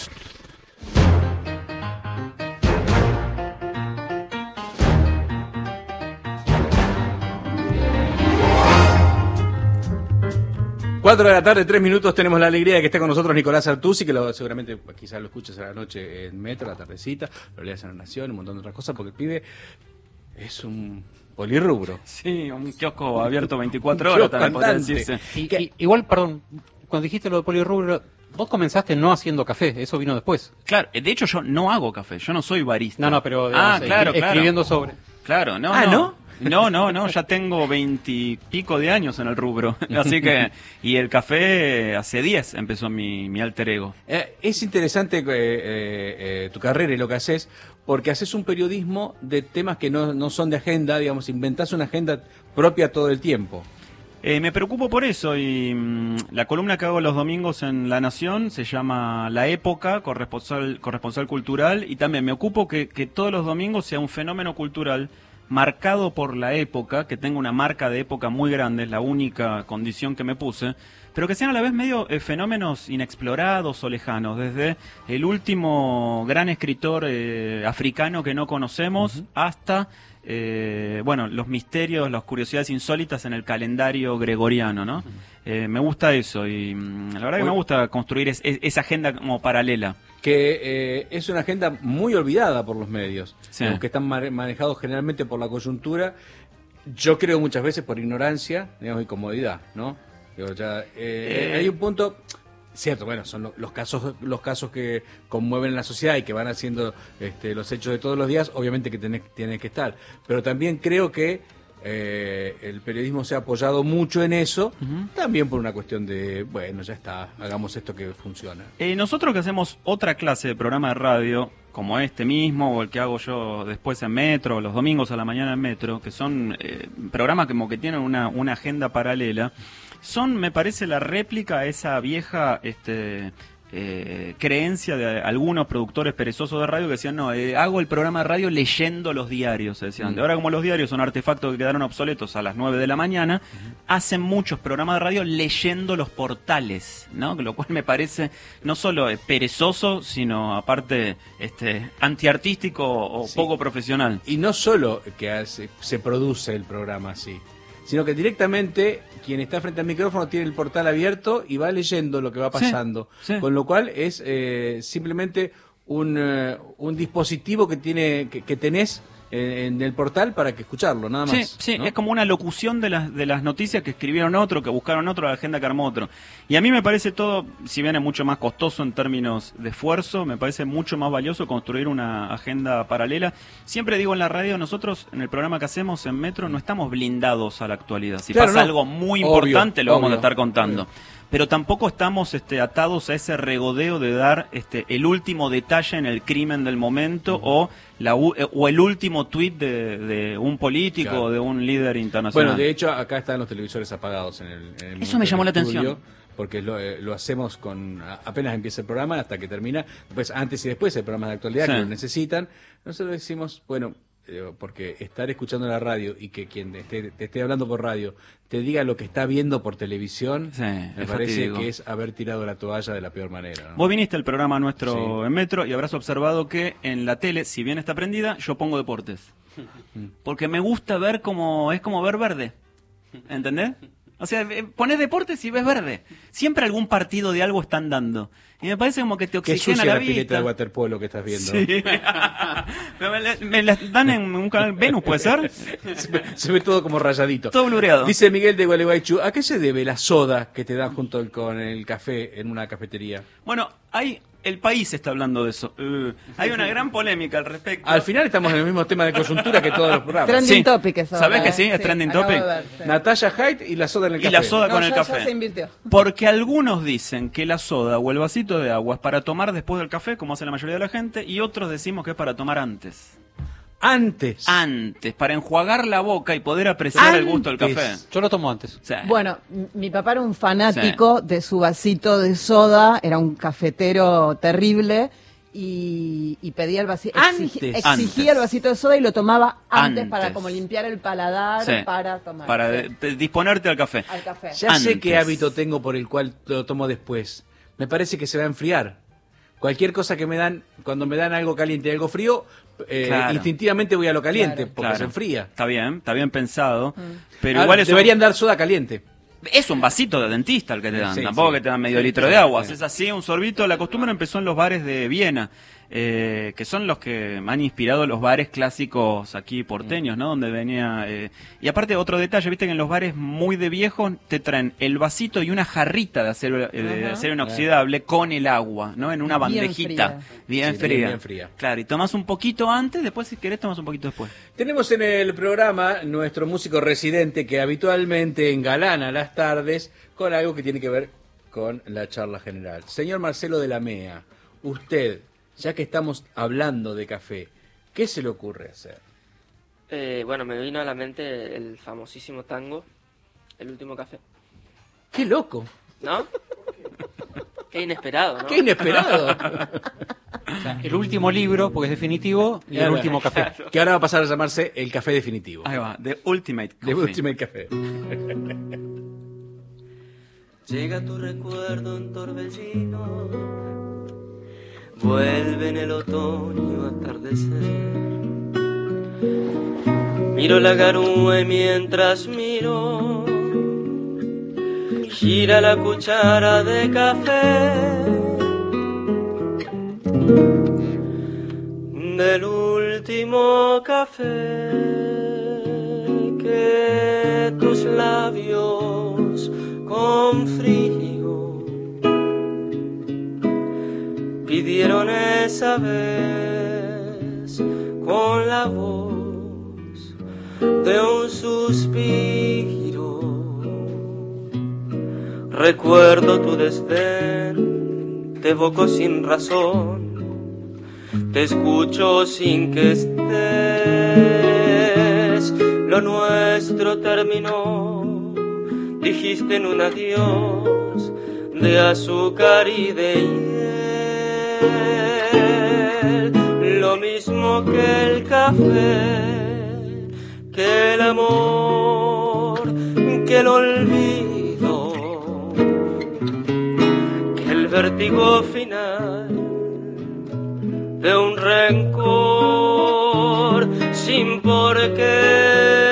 Cuatro de la tarde, 3 minutos, tenemos la alegría de que esté con nosotros Nicolás Artusi, que seguramente quizás lo escuches a la noche en Metro, a la tardecita, lo leas en La Nación, un montón de otras cosas, porque el pibe es un polirrubro. Sí, un kiosco abierto 24 horas también podría decirse. Igual, perdón, cuando dijiste lo de polirrubro, vos comenzaste no haciendo café, eso vino después. Claro, de hecho yo no hago café, yo no soy barista. No, pero digamos, escribiendo sobre. Claro, ¿no? No, ya tengo 20 y pico de años en el rubro, así que, y el café hace 10 empezó mi alter ego. Es interesante tu carrera y lo que haces, porque haces un periodismo de temas que no son de agenda, digamos, inventás una agenda propia todo el tiempo. Me preocupo por eso, y la columna que hago los domingos en La Nación se llama La Época, corresponsal cultural, y también me ocupo que todos los domingos sea un fenómeno cultural marcado por la época, que tenga una marca de época muy grande, es la única condición que me puse, pero que sean a la vez medio fenómenos inexplorados o lejanos, desde el último gran escritor africano que no conocemos hasta los misterios, las curiosidades insólitas en el calendario gregoriano, ¿no? Me gusta eso, y la verdad que me gusta construir esa agenda como paralela. Que es una agenda muy olvidada por los medios, que están manejados generalmente por la coyuntura, yo creo muchas veces por ignorancia, digamos, y comodidad, ¿no? Hay un punto, cierto, bueno, son los casos que conmueven la sociedad y que van haciendo los hechos de todos los días, obviamente que tienen que estar, pero también creo que el periodismo se ha apoyado mucho en eso, también por una cuestión de, bueno, ya está, hagamos esto que funciona. Nosotros que hacemos otra clase de programa de radio, como este mismo, o el que hago yo después en Metro, los domingos a la mañana en Metro, que son programas como que tienen una agenda paralela, son, me parece, la réplica a esa vieja creencia de algunos productores perezosos de radio que decían, no, hago el programa de radio leyendo los diarios, se decían. Ahora, como los diarios son artefactos que quedaron obsoletos a las 9 de la mañana, hacen muchos programas de radio leyendo los portales, ¿no? Lo cual me parece no solo perezoso, sino aparte antiartístico o poco profesional. Y no solo que se produce el programa así, sino que directamente quien está frente al micrófono tiene el portal abierto y va leyendo lo que va pasando. Sí. Con lo cual es simplemente un dispositivo que tenés en el portal para que escucharlo, nada más. Sí, ¿no? Es como una locución de las noticias que escribieron otro, que buscaron otro, la agenda que armó otro. Y a mí me parece todo, si bien es mucho más costoso en términos de esfuerzo, me parece mucho más valioso construir una agenda paralela. Siempre digo en la radio, nosotros en el programa que hacemos en Metro no estamos blindados a la actualidad. Si pasa algo muy importante, lo vamos a estar contando. Pero tampoco estamos atados a ese regodeo de dar el último detalle en el crimen del momento o el último tuit de un político o de un líder internacional. Bueno, de hecho, acá están los televisores apagados en el Eso me llamó la atención. Porque lo hacemos apenas empieza el programa hasta que termina, después antes y después hay programas de actualidad que lo necesitan. Nosotros decimos, bueno, porque estar escuchando la radio y que quien te esté hablando por radio te diga lo que está viendo por televisión, me parece que es haber tirado la toalla de la peor manera, ¿no? Vos viniste al programa nuestro en Metro y habrás observado que en la tele, si bien está prendida, yo pongo deportes. Porque me gusta ver es como ver verde. ¿Entendés? O sea, pones deportes y ves verde. Siempre algún partido de algo están dando. Y me parece como que te oxigena la vista. Pileta de waterpolo que estás viendo. Sí. Pero me las dan en un canal Venus, ¿puede ser? Se ve todo como rayadito. Todo blureado. Dice Miguel de Gualeguaychú, ¿a qué se debe la soda que te dan junto con el café en una cafetería? Bueno, el país está hablando de eso. Hay una gran polémica al respecto. Al final estamos en el mismo tema de coyuntura que todos los programas. Trending topic es ahora. ¿Sabés que sí? Es trending topic. Natalia Haidt y la soda en el café. Y la soda con el café. Ya se invirtió. Porque algunos dicen que la soda o el vasito de agua es para tomar después del café, como hace la mayoría de la gente, y otros decimos que es para tomar antes. Antes, para enjuagar la boca y poder apreciar el gusto del café. Yo lo tomo antes. Sí. Bueno, mi papá era un fanático de su vasito de soda, era un cafetero terrible y pedía el vasito, exigía el vasito de soda y lo tomaba antes. Para como limpiar el paladar, para tomar. Para disponerte al café. Ya sé qué hábito tengo por el cual lo tomo después. Me parece que se va a enfriar. Cualquier cosa que me dan, cuando me dan algo caliente y algo frío, instintivamente voy a lo caliente, porque se enfría. Está bien pensado. Pero ahora, igual deberían dar soda caliente. Es un vasito de dentista el que te dan, tampoco que te dan medio litro de agua. Es así, un sorbito. La costumbre empezó en los bares de Viena, que son los que han inspirado los bares clásicos aquí porteños, ¿no? Donde venía... Y aparte, otro detalle, viste que en los bares muy de viejos te traen el vasito y una jarrita de acero inoxidable con el agua, ¿no? En una bandejita. Bien fría. Claro, y tomás un poquito antes, después si querés tomás un poquito después. Tenemos en el programa nuestro músico residente que habitualmente engalana las tardes con algo que tiene que ver con la charla general. Señor Marcelo de la Mea, usted, ya que estamos hablando de café, ¿qué se le ocurre hacer? Bueno, me vino a la mente el famosísimo tango, El último café. ¡Qué loco! ¿No? Qué inesperado, ¿no? ¡Qué inesperado! O sea, el último libro, porque es definitivo, y el último café. Que ahora va a pasar a llamarse El Café Definitivo. Ahí va, The Ultimate Coffee. The Ultimate Café. Llega tu recuerdo en torbellino, vuelve en el otoño atardecer. Miro la garúa y mientras miro, gira la cuchara de café del último café que tus labios con frío pidieron esa vez con la voz de un suspiro, recuerdo tu desdén, te evoco sin razón, te escucho sin que estés. Lo nuestro terminó, dijiste en un adiós de azúcar y de hiel, lo mismo que el café, que el amor, que el olvido, que el vértigo final de un rencor sin por qué.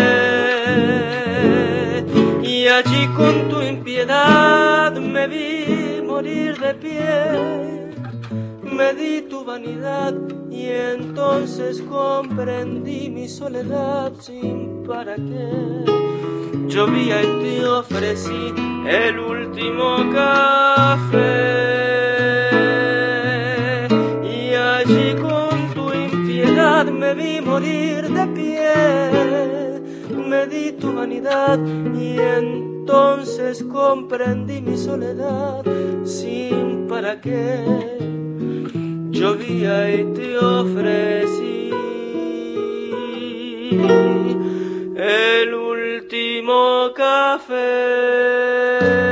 Y allí con tu impiedad me vi morir de pie, me di tu vanidad y entonces comprendí mi soledad sin para qué. Llovía y te ofrecí el último café, y allí con tu impiedad me vi morir de pie, me di tu vanidad y entonces comprendí mi soledad sin para qué. Llovía y te ofrecí el último café.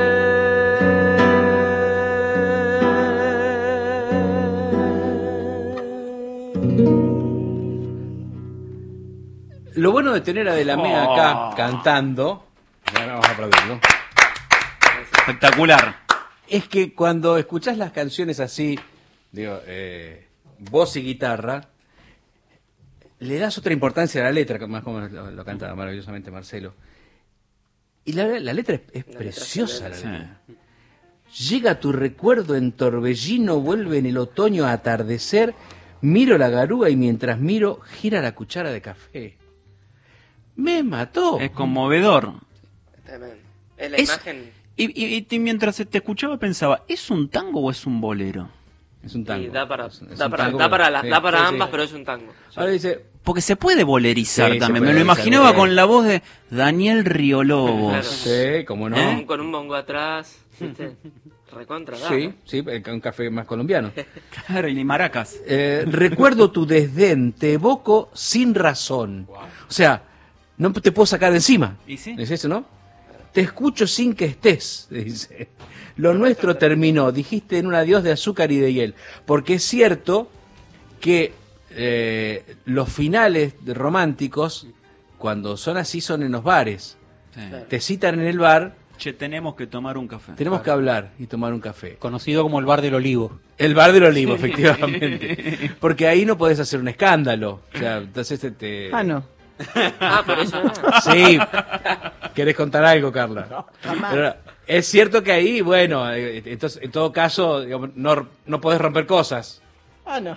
Lo bueno de tener a De la Mea acá cantando, vamos a aplaudirlo, Espectacular. es que cuando escuchás las canciones así, digo, voz y guitarra, le das otra importancia a la letra, más como lo canta maravillosamente Marcelo. Y la letra es preciosa. La letra. Llega tu recuerdo en torbellino, vuelve en el otoño a atardecer, miro la garúa y mientras miro, gira la cuchara de café. Me mató. Es conmovedor. Es la imagen. Y mientras te escuchaba pensaba, ¿es un tango o es un bolero? Es un tango. Y da para Sí, ambas, sí. pero es un tango. Ahora dice, Porque se puede bolerizar Sí, también. se Me puede lo imaginaba bolerizar. con la voz de Daniel Riolobos. Claro. sí, cómo no. Con un bongo atrás, ¿viste? Recontra, da, Sí, ¿no? sí, un café más colombiano. Claro, y ni maracas. Recuerdo tu desdén, te evoco sin razón. O sea, no te puedo sacar de encima. ¿Y sí? ¿Es eso, no? Te escucho sin que estés, dice. Lo nuestro terminó, dijiste en un adiós de azúcar y de hiel. Porque es cierto que los finales románticos, cuando son así, son en los bares. Sí. Te citan en el bar, Che, tenemos que tomar un café. tenemos que hablar y tomar un café. Conocido como el Bar del Olivo. El bar del Olivo, efectivamente. Porque ahí no podés hacer un escándalo. O sea, entonces te... Ah, no. Por eso. Sí. ¿Querés contar algo, Carla? jamás. Pero es cierto que ahí, bueno, entonces, en todo caso, digamos, no podés romper cosas. Ah, no.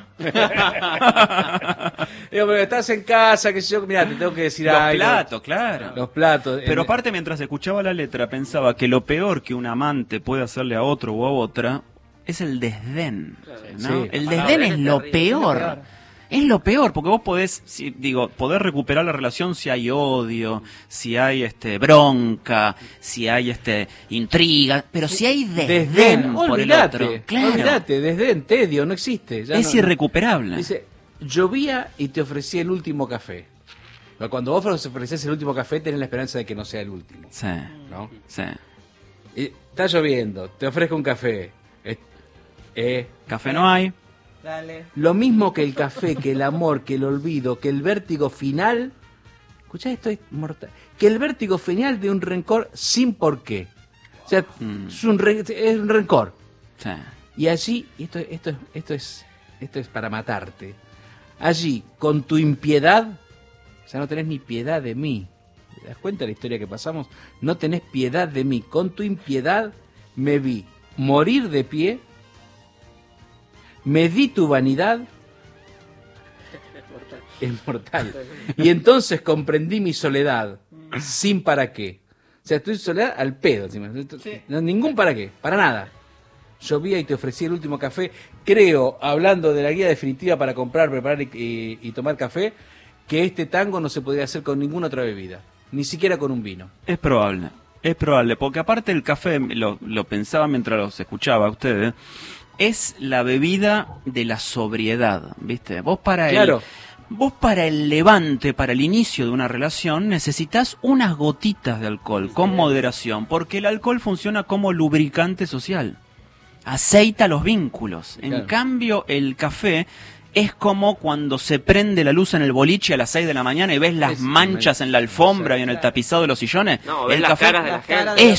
Digo, pero estás en casa, que yo, mira, te tengo que decir Los algo. platos, claro. Los platos. Pero aparte, mientras escuchaba la letra, pensaba que lo peor que un amante puede hacerle a otro o a otra es el desdén. ¿no? Sí. El desdén es lo terrible. peor. Es lo peor, porque vos podés, poder recuperar la relación si hay odio, si hay bronca, si hay intriga, pero si hay desdén por el otro, claro, olvídate, desdén, tedio, no existe. Ya es no- irrecuperable. Dice, llovía y te ofrecí el último café. Pero cuando vos ofreces el último café, tenés la esperanza de que no sea el último, Sí, ¿no? sí. Y está lloviendo, te ofrezco un café. Café no hay. Dale. Lo mismo que el café, que el amor, que el olvido, que el vértigo final. Escuchá, esto es mortal. Que el vértigo final de un rencor sin por qué. O sea, es un rencor. Sí. Y allí, y esto es para matarte. Allí, con tu impiedad, ya no tenés ni piedad de mí. ¿Te das cuenta de la historia que pasamos? No tenés piedad de mí. Con tu impiedad me vi morir de pie. Me di tu vanidad. Es mortal. Y entonces comprendí mi soledad. Sin para qué. O sea, estoy soledad al pedo. Encima. No, ningún para qué. Para nada. Llovía y te ofrecí el último café. Creo, hablando de la guía definitiva para comprar, preparar y tomar café, que este tango no se podría hacer con ninguna otra bebida, ni siquiera con un vino. Es probable, porque aparte el café, lo pensaba mientras los escuchaba a ustedes, es la bebida de la sobriedad, ¿viste? Vos para el levante, para el inicio de una relación, necesitas unas gotitas de alcohol, con moderación, porque el alcohol funciona como lubricante social, aceita los vínculos. En cambio, el café es como cuando se prende la luz en el boliche a las 6 de la mañana y ves las manchas en la alfombra y en el tapizado de los sillones. No, ves las caras de la gente.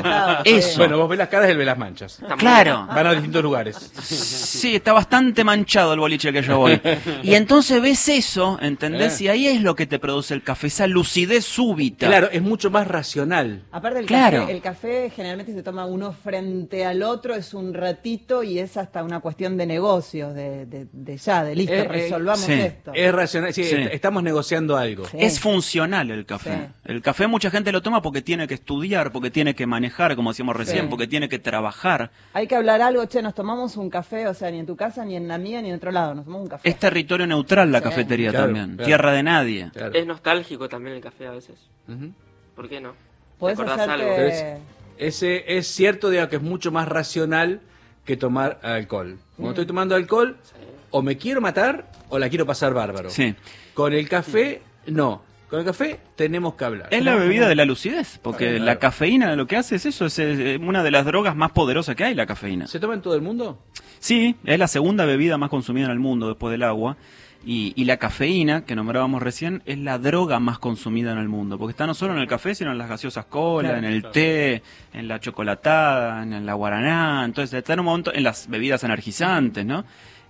Eso. Bueno, vos ves las caras, él ve las manchas. Claro. Van a distintos lugares. Sí, está bastante manchado el boliche al que yo voy. Y entonces ves eso, ¿entendés? Y ahí es lo que te produce el café, esa lucidez súbita. Claro, es mucho más racional. Aparte el café generalmente se toma uno frente al otro, es un ratito y es hasta una cuestión de negocios, de listo, resolvamos esto. Es racional, estamos negociando algo. Sí. Es funcional el café. Sí. El café mucha gente lo toma porque tiene que estudiar, porque tiene que manejar, como decíamos recién, porque tiene que trabajar. Hay que hablar algo, nos tomamos un café, o sea, ni en tu casa, ni en la mía, ni en otro lado, nos tomamos un café. Es territorio neutral la cafetería también, tierra de nadie. Claro. Es nostálgico también el café a veces. ¿Por qué no? ¿Podés hacerte... algo? Es cierto, digamos, que es mucho más racional que tomar alcohol. Cuando estoy tomando alcohol, o me quiero matar o la quiero pasar bárbaro. Sí. Con el café, no. Con el café tenemos que hablar. Es la bebida de la lucidez, porque la cafeína lo que hace es eso, es una de las drogas más poderosas que hay, la cafeína. ¿Se toma en todo el mundo? Sí, es la segunda bebida más consumida en el mundo después del agua. Y la cafeína, que nombrábamos recién, es la droga más consumida en el mundo, porque está no solo en el café, sino en las gaseosas cola, en el té, en la chocolatada, en la guaraná, entonces está en un momento en las bebidas energizantes, ¿no?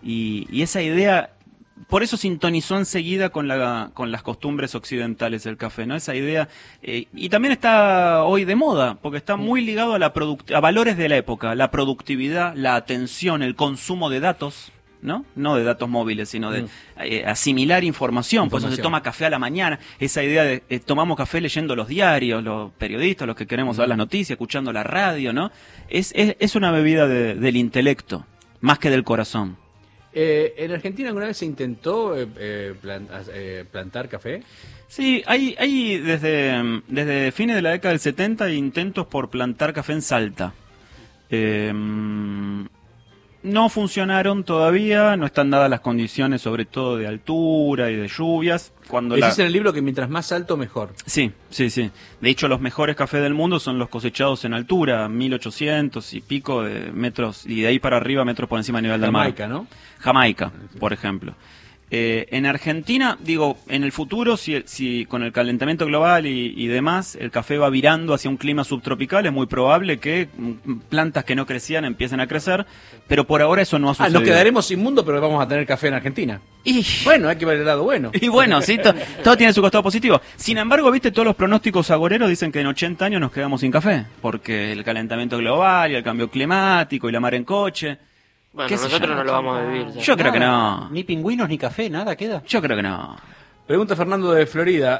Y esa idea, por eso sintonizó enseguida con las costumbres occidentales del café, ¿no? Esa idea, y también está hoy de moda, porque está muy ligado a valores de la época, la productividad, la atención, el consumo de datos, ¿no? No de datos móviles, sino de asimilar información. Por eso se toma café a la mañana, esa idea de tomamos café leyendo los diarios, los periodistas, los que queremos ver las noticias, escuchando la radio, ¿no? Es una bebida del intelecto, más que del corazón. ¿En Argentina alguna vez se intentó plantar café? Sí, hay desde fines de la década del 70 intentos por plantar café en Salta. No funcionaron todavía, no están dadas las condiciones, sobre todo de altura y de lluvias. Decís en el libro que mientras más alto, mejor. Sí. De hecho, los mejores cafés del mundo son los cosechados en altura, 1800 y pico de metros, y de ahí para arriba metros por encima del nivel del mar. Jamaica, ¿no? Jamaica, por ejemplo. En Argentina, digo, en el futuro, si con el calentamiento global y demás, el café va virando hacia un clima subtropical, es muy probable que plantas que no crecían empiecen a crecer, pero por ahora eso no ha sucedido. Nos quedaremos sin mundo, pero vamos a tener café en Argentina. Bueno, hay que ver el lado bueno. Y bueno, sí, todo tiene su costado positivo. Sin embargo, viste, todos los pronósticos agoreros dicen que en 80 años nos quedamos sin café, porque el calentamiento global y el cambio climático y la mar en coche... Bueno, nosotros no lo vamos a vivir. Ya. Yo creo que no. Ni pingüinos, ni café, nada queda. Yo creo que no. Pregunta Fernando de Florida.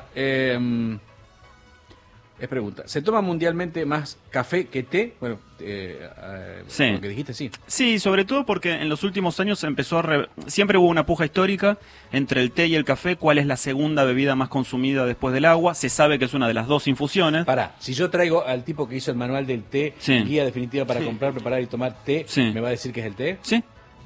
Pregunta. ¿Se toma mundialmente más café que té? Bueno, sí. Lo que dijiste, sí. Sí, sobre todo porque en los últimos años siempre hubo una puja histórica entre el té y el café. ¿Cuál es la segunda bebida más consumida después del agua? Se sabe que es una de las dos infusiones. Si yo traigo al tipo que hizo el manual del té, guía definitiva para comprar, preparar y tomar té, ¿me va a decir que es el té? Sí.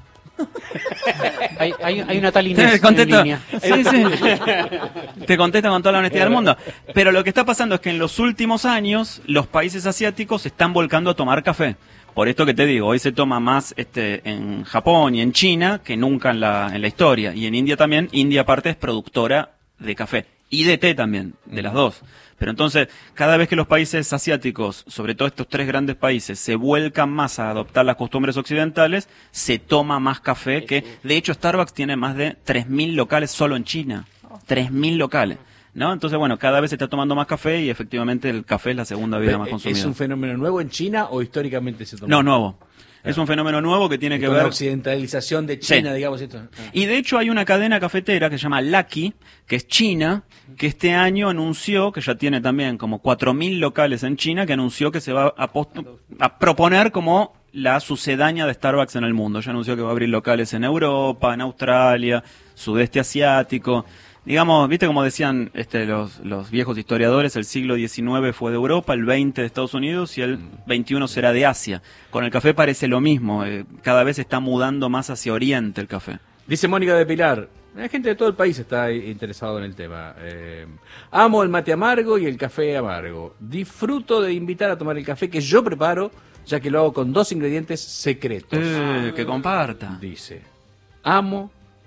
hay una tal Inés en línea. Sí. Te contesta con toda la honestidad del mundo. Pero lo que está pasando es que en los últimos años los países asiáticos se están volcando a tomar café. Por esto que te digo, hoy se toma más en Japón y en China que nunca en la historia. Y en India también. India aparte es productora de café. Y de té también, de las dos. Pero entonces, cada vez que los países asiáticos, sobre todo estos tres grandes países, se vuelcan más a adoptar las costumbres occidentales, se toma más café que... De hecho, Starbucks tiene más de 3.000 locales solo en China. 3.000 locales. ¿No? Entonces, bueno, cada vez se está tomando más café y efectivamente el café es la segunda bebida más consumida. ¿Es un fenómeno nuevo en China o históricamente se toma? No, nuevo. Es un fenómeno nuevo que tiene que ver... con la occidentalización de China, digamos. Esto. Y de hecho hay una cadena cafetera que se llama Lucky, que es china, que este año anunció, que ya tiene también como 4.000 locales en China, que anunció que se va a proponer como la sucedánea de Starbucks en el mundo. Ya anunció que va a abrir locales en Europa, en Australia, sudeste asiático. digamos, viste como decían los viejos historiadores, el siglo XIX fue de Europa, el XX de Estados Unidos y el XXI será de Asia. Con el café parece lo mismo, cada vez está mudando más hacia Oriente el café. Dice Mónica de Pilar, la gente de todo el país está interesado en el tema. Amo el mate amargo y el café amargo. Disfruto de invitar a tomar el café que yo preparo, ya que lo hago con 2 ingredientes secretos. Que comparta. Dice, amo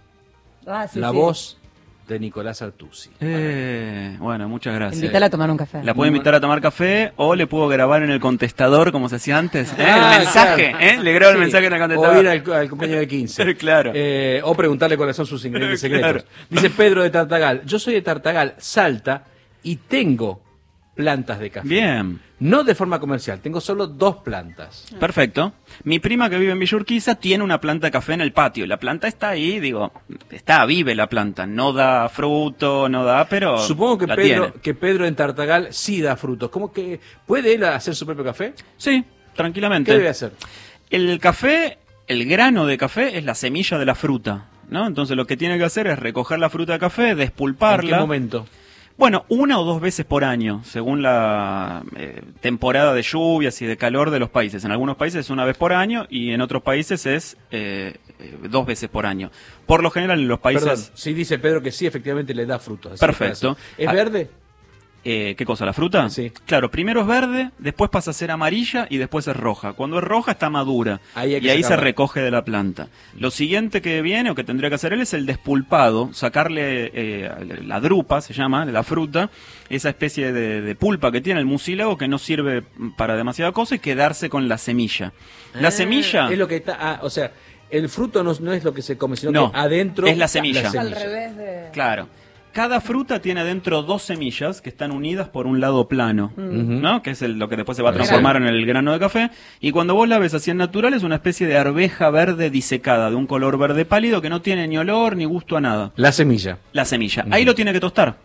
la voz de Nicolás Artusi. Bueno, muchas gracias. Invítala a tomar un café. La puedo invitar a tomar café o le puedo grabar en el contestador como se hacía antes. El mensaje, claro. Le grabo el mensaje en el contestador. O ir al cumpleaños de 15. Claro. O preguntarle cuáles son sus ingredientes secretos. Claro. Dice Pedro de Tartagal, yo soy de Tartagal, Salta, y tengo plantas de café. Bien. No de forma comercial, tengo solo 2 plantas. Perfecto. Mi prima que vive en Villa Urquiza tiene una planta de café en el patio. La planta está ahí, vive la planta. No da fruto, pero Supongo que la tiene. Pedro en Tartagal sí da frutos. ¿Cómo que puede él hacer su propio café? Sí, tranquilamente. ¿Qué debe hacer? El café, el grano de café es la semilla de la fruta, ¿no? Entonces lo que tiene que hacer es recoger la fruta de café, despulparla. ¿En qué momento? Bueno, 1 o 2 veces por año, según la temporada de lluvias y de calor de los países. En algunos países es 1 vez por año y en otros países es 2 veces por año. Por lo general en los países... Perdón, sí dice Pedro que sí, efectivamente le da frutos. Así Perfecto. ¿Es verde? ¿Qué cosa? ¿La fruta? Sí. Claro, primero es verde, después pasa a ser amarilla y después es roja. Cuando es roja está madura Ahí hay que y ahí se sacarla. recoge de la planta. Lo siguiente que viene o que tendría que hacer él es el despulpado, sacarle la drupa, se llama, de la fruta, esa especie de pulpa que tiene el mucílago que no sirve para demasiada cosa y quedarse con la semilla. La semilla... Es lo que está... o sea, el fruto no es lo que se come, sino No, que adentro... es la semilla. Es al revés de... Claro. Cada fruta tiene adentro 2 semillas que están unidas por un lado plano, ¿no? Que es lo que después se va a transformar en el grano de café. Y cuando vos la ves así en natural es una especie de arveja verde disecada, de un color verde pálido que no tiene ni olor ni gusto a nada. La semilla. La semilla. Ahí lo tiene que tostar.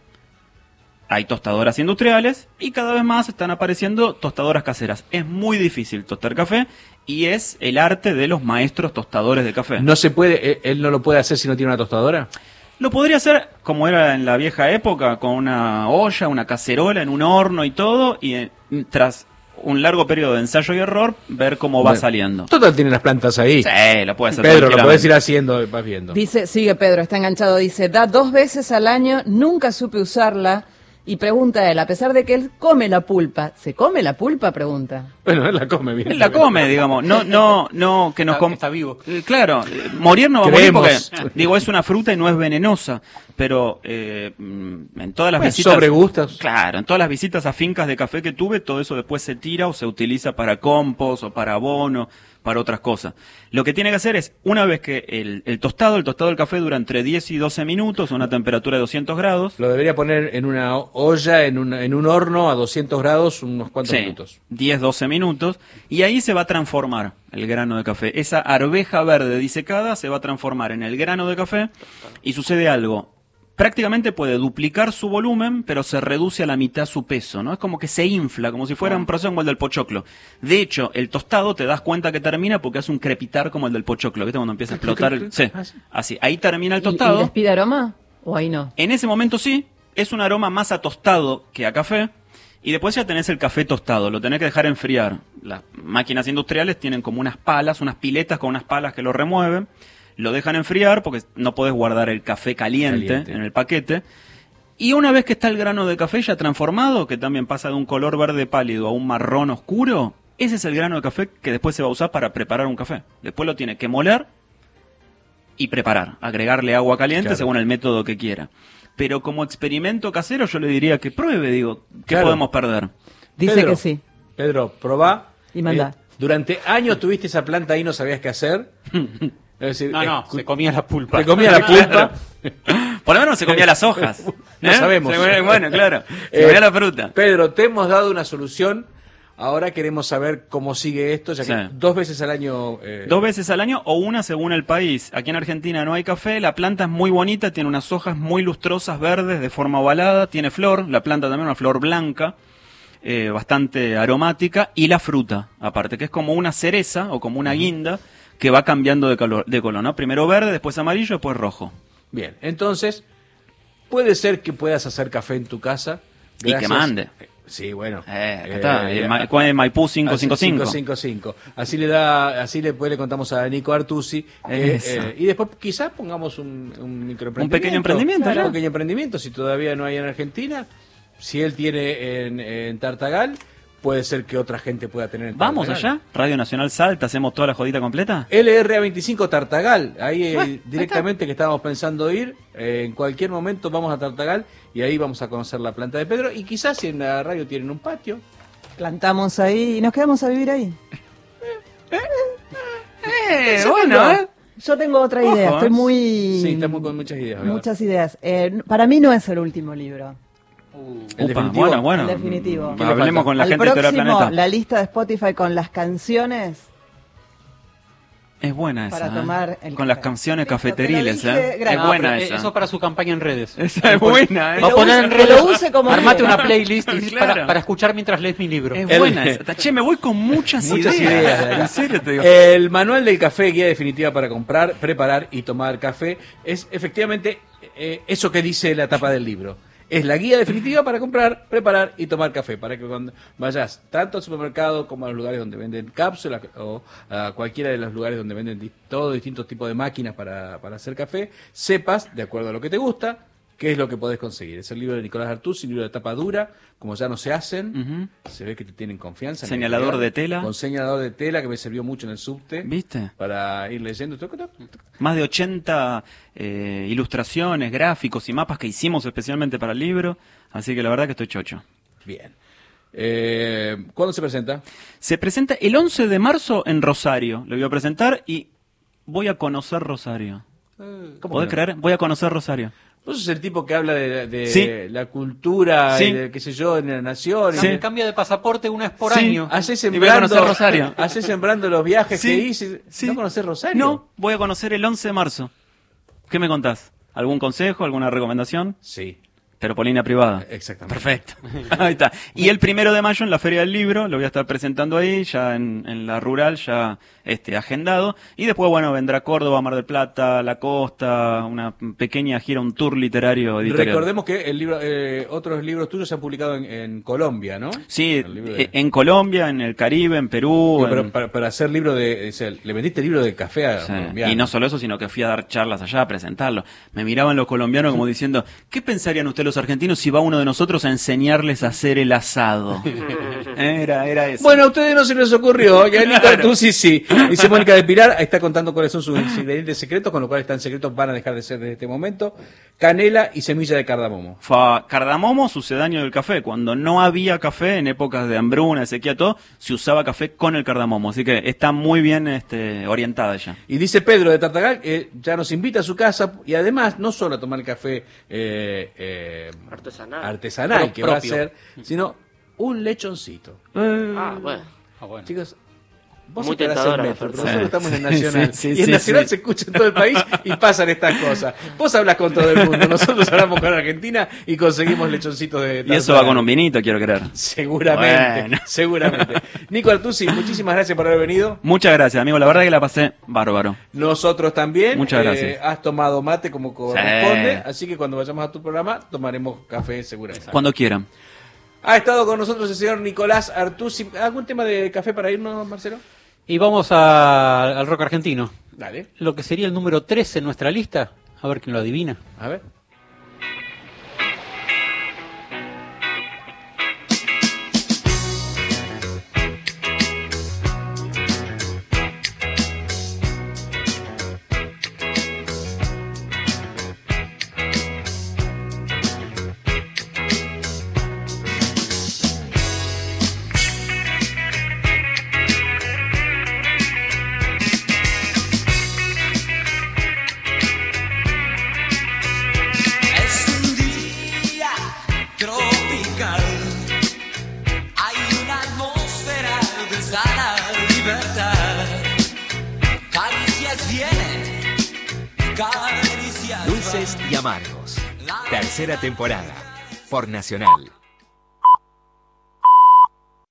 Hay tostadoras industriales y cada vez más están apareciendo tostadoras caseras. Es muy difícil tostar café y es el arte de los maestros tostadores de café. No se puede, él no lo puede hacer si no tiene una tostadora. Lo podría hacer como era en la vieja época, con una olla, una cacerola, en un horno y todo, y tras un largo periodo de ensayo y error, ver cómo va saliendo. Total tiene las plantas ahí. Sí, lo puede hacer. Pedro, lo podés ir haciendo, vas viendo. Dice, sigue Pedro, está enganchado, dice, da 2 veces al año, nunca supe usarla, y pregunta a él, a pesar de que él come la pulpa, ¿se come la pulpa? Pregunta. Bueno, él la come bien. Él la come, digamos. No, que nos Está vivo. Claro, morir no va a morir Creemos. porque, es una fruta y no es venenosa, pero en todas las visitas... Sobre gustos. Claro, en todas las visitas a fincas de café que tuve, todo eso después se tira o se utiliza para compost o para abono, para otras cosas. Lo que tiene que hacer es, una vez que el tostado del café dura entre 10 y 12 minutos a una temperatura de 200 grados. Lo debería poner en una olla, en un horno a 200 grados, unos cuantos minutos. 10, 12 minutos, y ahí se va a transformar el grano de café. Esa arveja verde disecada se va a transformar en el grano de café y sucede algo. Prácticamente puede duplicar su volumen, pero se reduce a la mitad su peso, ¿no? Es como que se infla, como si fuera un proceso como el del pochoclo. De hecho, el tostado te das cuenta que termina porque hace un crepitar como el del pochoclo, ¿viste? Cuando empieza a explotar el... Sí, así. Ahí termina el tostado. ¿Y despide aroma? ¿O ahí no? En ese momento sí, es un aroma más a tostado que a café. Y después ya tenés el café tostado, lo tenés que dejar enfriar. Las máquinas industriales tienen como unas palas, unas piletas con unas palas que lo remueven. Lo dejan enfriar porque no podés guardar el café caliente en el paquete. Y una vez que está el grano de café ya transformado, que también pasa de un color verde pálido a un marrón oscuro, ese es el grano de café que después se va a usar para preparar un café. Después lo tiene que moler y preparar, agregarle agua caliente según el método que quiera. Pero como experimento casero yo le diría que pruebe, ¿qué podemos perder? Dice Pedro, que sí. Pedro, probá. Y mandá. Durante años tuviste esa planta ahí y no sabías qué hacer. Es decir, se comía la pulpa. Se comía la pulpa. Por lo menos se comía las hojas. No sabemos. Bueno, claro. Se comía la fruta. Pedro, te hemos dado una solución. Ahora queremos saber cómo sigue esto, ya que Sí. 2 veces al año... 2 veces al año o una según el país. Aquí en Argentina no hay café, la planta es muy bonita, tiene unas hojas muy lustrosas, verdes, de forma ovalada, tiene flor, la planta también una flor blanca, bastante aromática, y la fruta, aparte, que es como una cereza o como una guinda que va cambiando de color, ¿no? Primero verde, después amarillo, después rojo. Bien, entonces, Puede ser que puedas hacer café en tu casa. Y que mande. Sí, bueno. Acá está. ¿Cuál es Maipú 555? 555. Así le contamos a Nico Artusi. Y después quizás pongamos un microemprendimiento. Un pequeño emprendimiento, claro. Un pequeño emprendimiento, si todavía no hay en Argentina. Si él tiene en Tartagal, puede ser que otra gente pueda tener en Tartagal. ¿Vamos allá? Radio Nacional Salta, hacemos toda la jodita completa. LRA25 Tartagal, ahí directamente que estábamos pensando ir, en cualquier momento vamos a Tartagal y ahí vamos a conocer la planta de Pedro y quizás si en la radio tienen un patio. Plantamos ahí y nos quedamos a vivir ahí. Bueno, Yo tengo otra idea, estoy muy... Sí, estamos con muchas ideas. ¿verdad? Muchas ideas. Para mí no es el último libro. ¿El definitivo? El definitivo. Hablemos con la Al gente de Teoría próximo, Planeta. la lista de Spotify con las canciones Es buena esa. para tomar el con café. las canciones Listo, cafeteriles, te lo dije, Es gracias. buena esa. Eso para su campaña en redes. Esa es buena, Va a poner en Que redes. lo use como Armate quiera. una playlist y Claro. para escuchar mientras lees mi libro. Es buena esa. Che, me voy con muchas ideas. ideas. En serio te digo. El manual del café, guía definitiva para comprar, preparar y tomar café, es efectivamente eso que dice la tapa del libro. Es la guía definitiva para comprar, preparar y tomar café, para que cuando vayas tanto al supermercado como a los lugares donde venden cápsulas o a cualquiera de los lugares donde venden todos distintos tipos de máquinas para hacer café, sepas, de acuerdo a lo que te gusta, qué es lo que podés conseguir. Es el libro de Nicolás Artusi, libro de tapa dura, como ya no se hacen, se ve que te tienen confianza. Señalador de tela. Con señalador de tela que me sirvió mucho en el subte. ¿Viste? Para ir leyendo. Más de 80 ilustraciones, gráficos y mapas que hicimos especialmente para el libro. Así que la verdad que estoy chocho. Bien. ¿Cuándo se presenta? Se presenta el 11 de marzo en Rosario. Lo voy a presentar y voy a conocer Rosario. ¿Podés creer? Voy a conocer Rosario. Vos sos el tipo que habla de Sí. la cultura, Sí. y de, qué sé yo, en la nación. Sí. Cambia de pasaporte una vez por Sí. año. Hacés Y voy a conocer sembrando, Rosario. hacés sembrando los viajes Sí. que hice. Sí. ¿No conocés Rosario? No, voy a conocer el 11 de marzo. ¿Qué me contás? ¿Algún consejo, alguna recomendación? Sí. Pero por línea privada. Exactamente. Perfecto. Ahí está. Y el 1 de mayo en la Feria del Libro, lo voy a estar presentando ahí, ya en la rural, ya agendado. Y después, bueno, vendrá Córdoba, Mar del Plata, La Costa, una pequeña gira, un tour literario editorial. Recordemos que el libro, otros libros tuyos se han publicado en Colombia, ¿no? Sí, El libro de- en Colombia, en el Caribe, en Perú. Pero para hacer libro o sea, le vendiste libro de café a Sí. colombianos. Y no solo eso, sino que fui a dar charlas allá, a presentarlo. Me miraban los colombianos como diciendo, ¿qué pensarían ustedes los argentinos si va uno de nosotros a enseñarles a hacer el asado? Era eso. Bueno, a ustedes no se les ocurrió, y a Nico Artusi sí. Dice Mónica de Pilar, está contando cuáles son sus ingredientes secretos, con lo cual están secretos, van a dejar de ser desde este momento. Canela y semilla de cardamomo. Cardamomo, sucedáneo del café. Cuando no había café, en épocas de hambruna, de sequía, todo, se usaba café con el cardamomo. Así que está muy bien orientada ella. Y dice Pedro de Tartagal, ya nos invita a su casa, y además, no solo a tomar café artesanal que va a Propio. ser, sino un lechoncito. Ah, bueno. Chicos, vos Muy estarás en tentadora la Metro, pero oferta. nosotros estamos en el Nacional. Sí, y sí, en Nacional sí. se escucha en todo el país y pasan estas cosas. Vos hablas con todo el mundo, nosotros hablamos con Argentina y conseguimos lechoncitos de Y eso va con un vinito, quiero creer. Seguramente, Bueno. seguramente. Nico Artusi, muchísimas gracias por haber venido. Muchas gracias, amigo. La verdad que la pasé bárbaro. Nosotros también. Muchas gracias. Has tomado mate como corresponde, así que cuando vayamos a tu programa tomaremos café seguramente. Cuando quieran. Ha estado con nosotros el señor Nicolás Artusi. ¿Algún tema de café para irnos, Marcelo? Y vamos al rock argentino. Dale, Lo que sería el número 3 en nuestra lista. A ver quién lo adivina. a ver. Es un día tropical, hay una atmósfera de sana libertad. Caricias vienen, caricias Dulces y amargos. Tercera temporada. Por Nacional.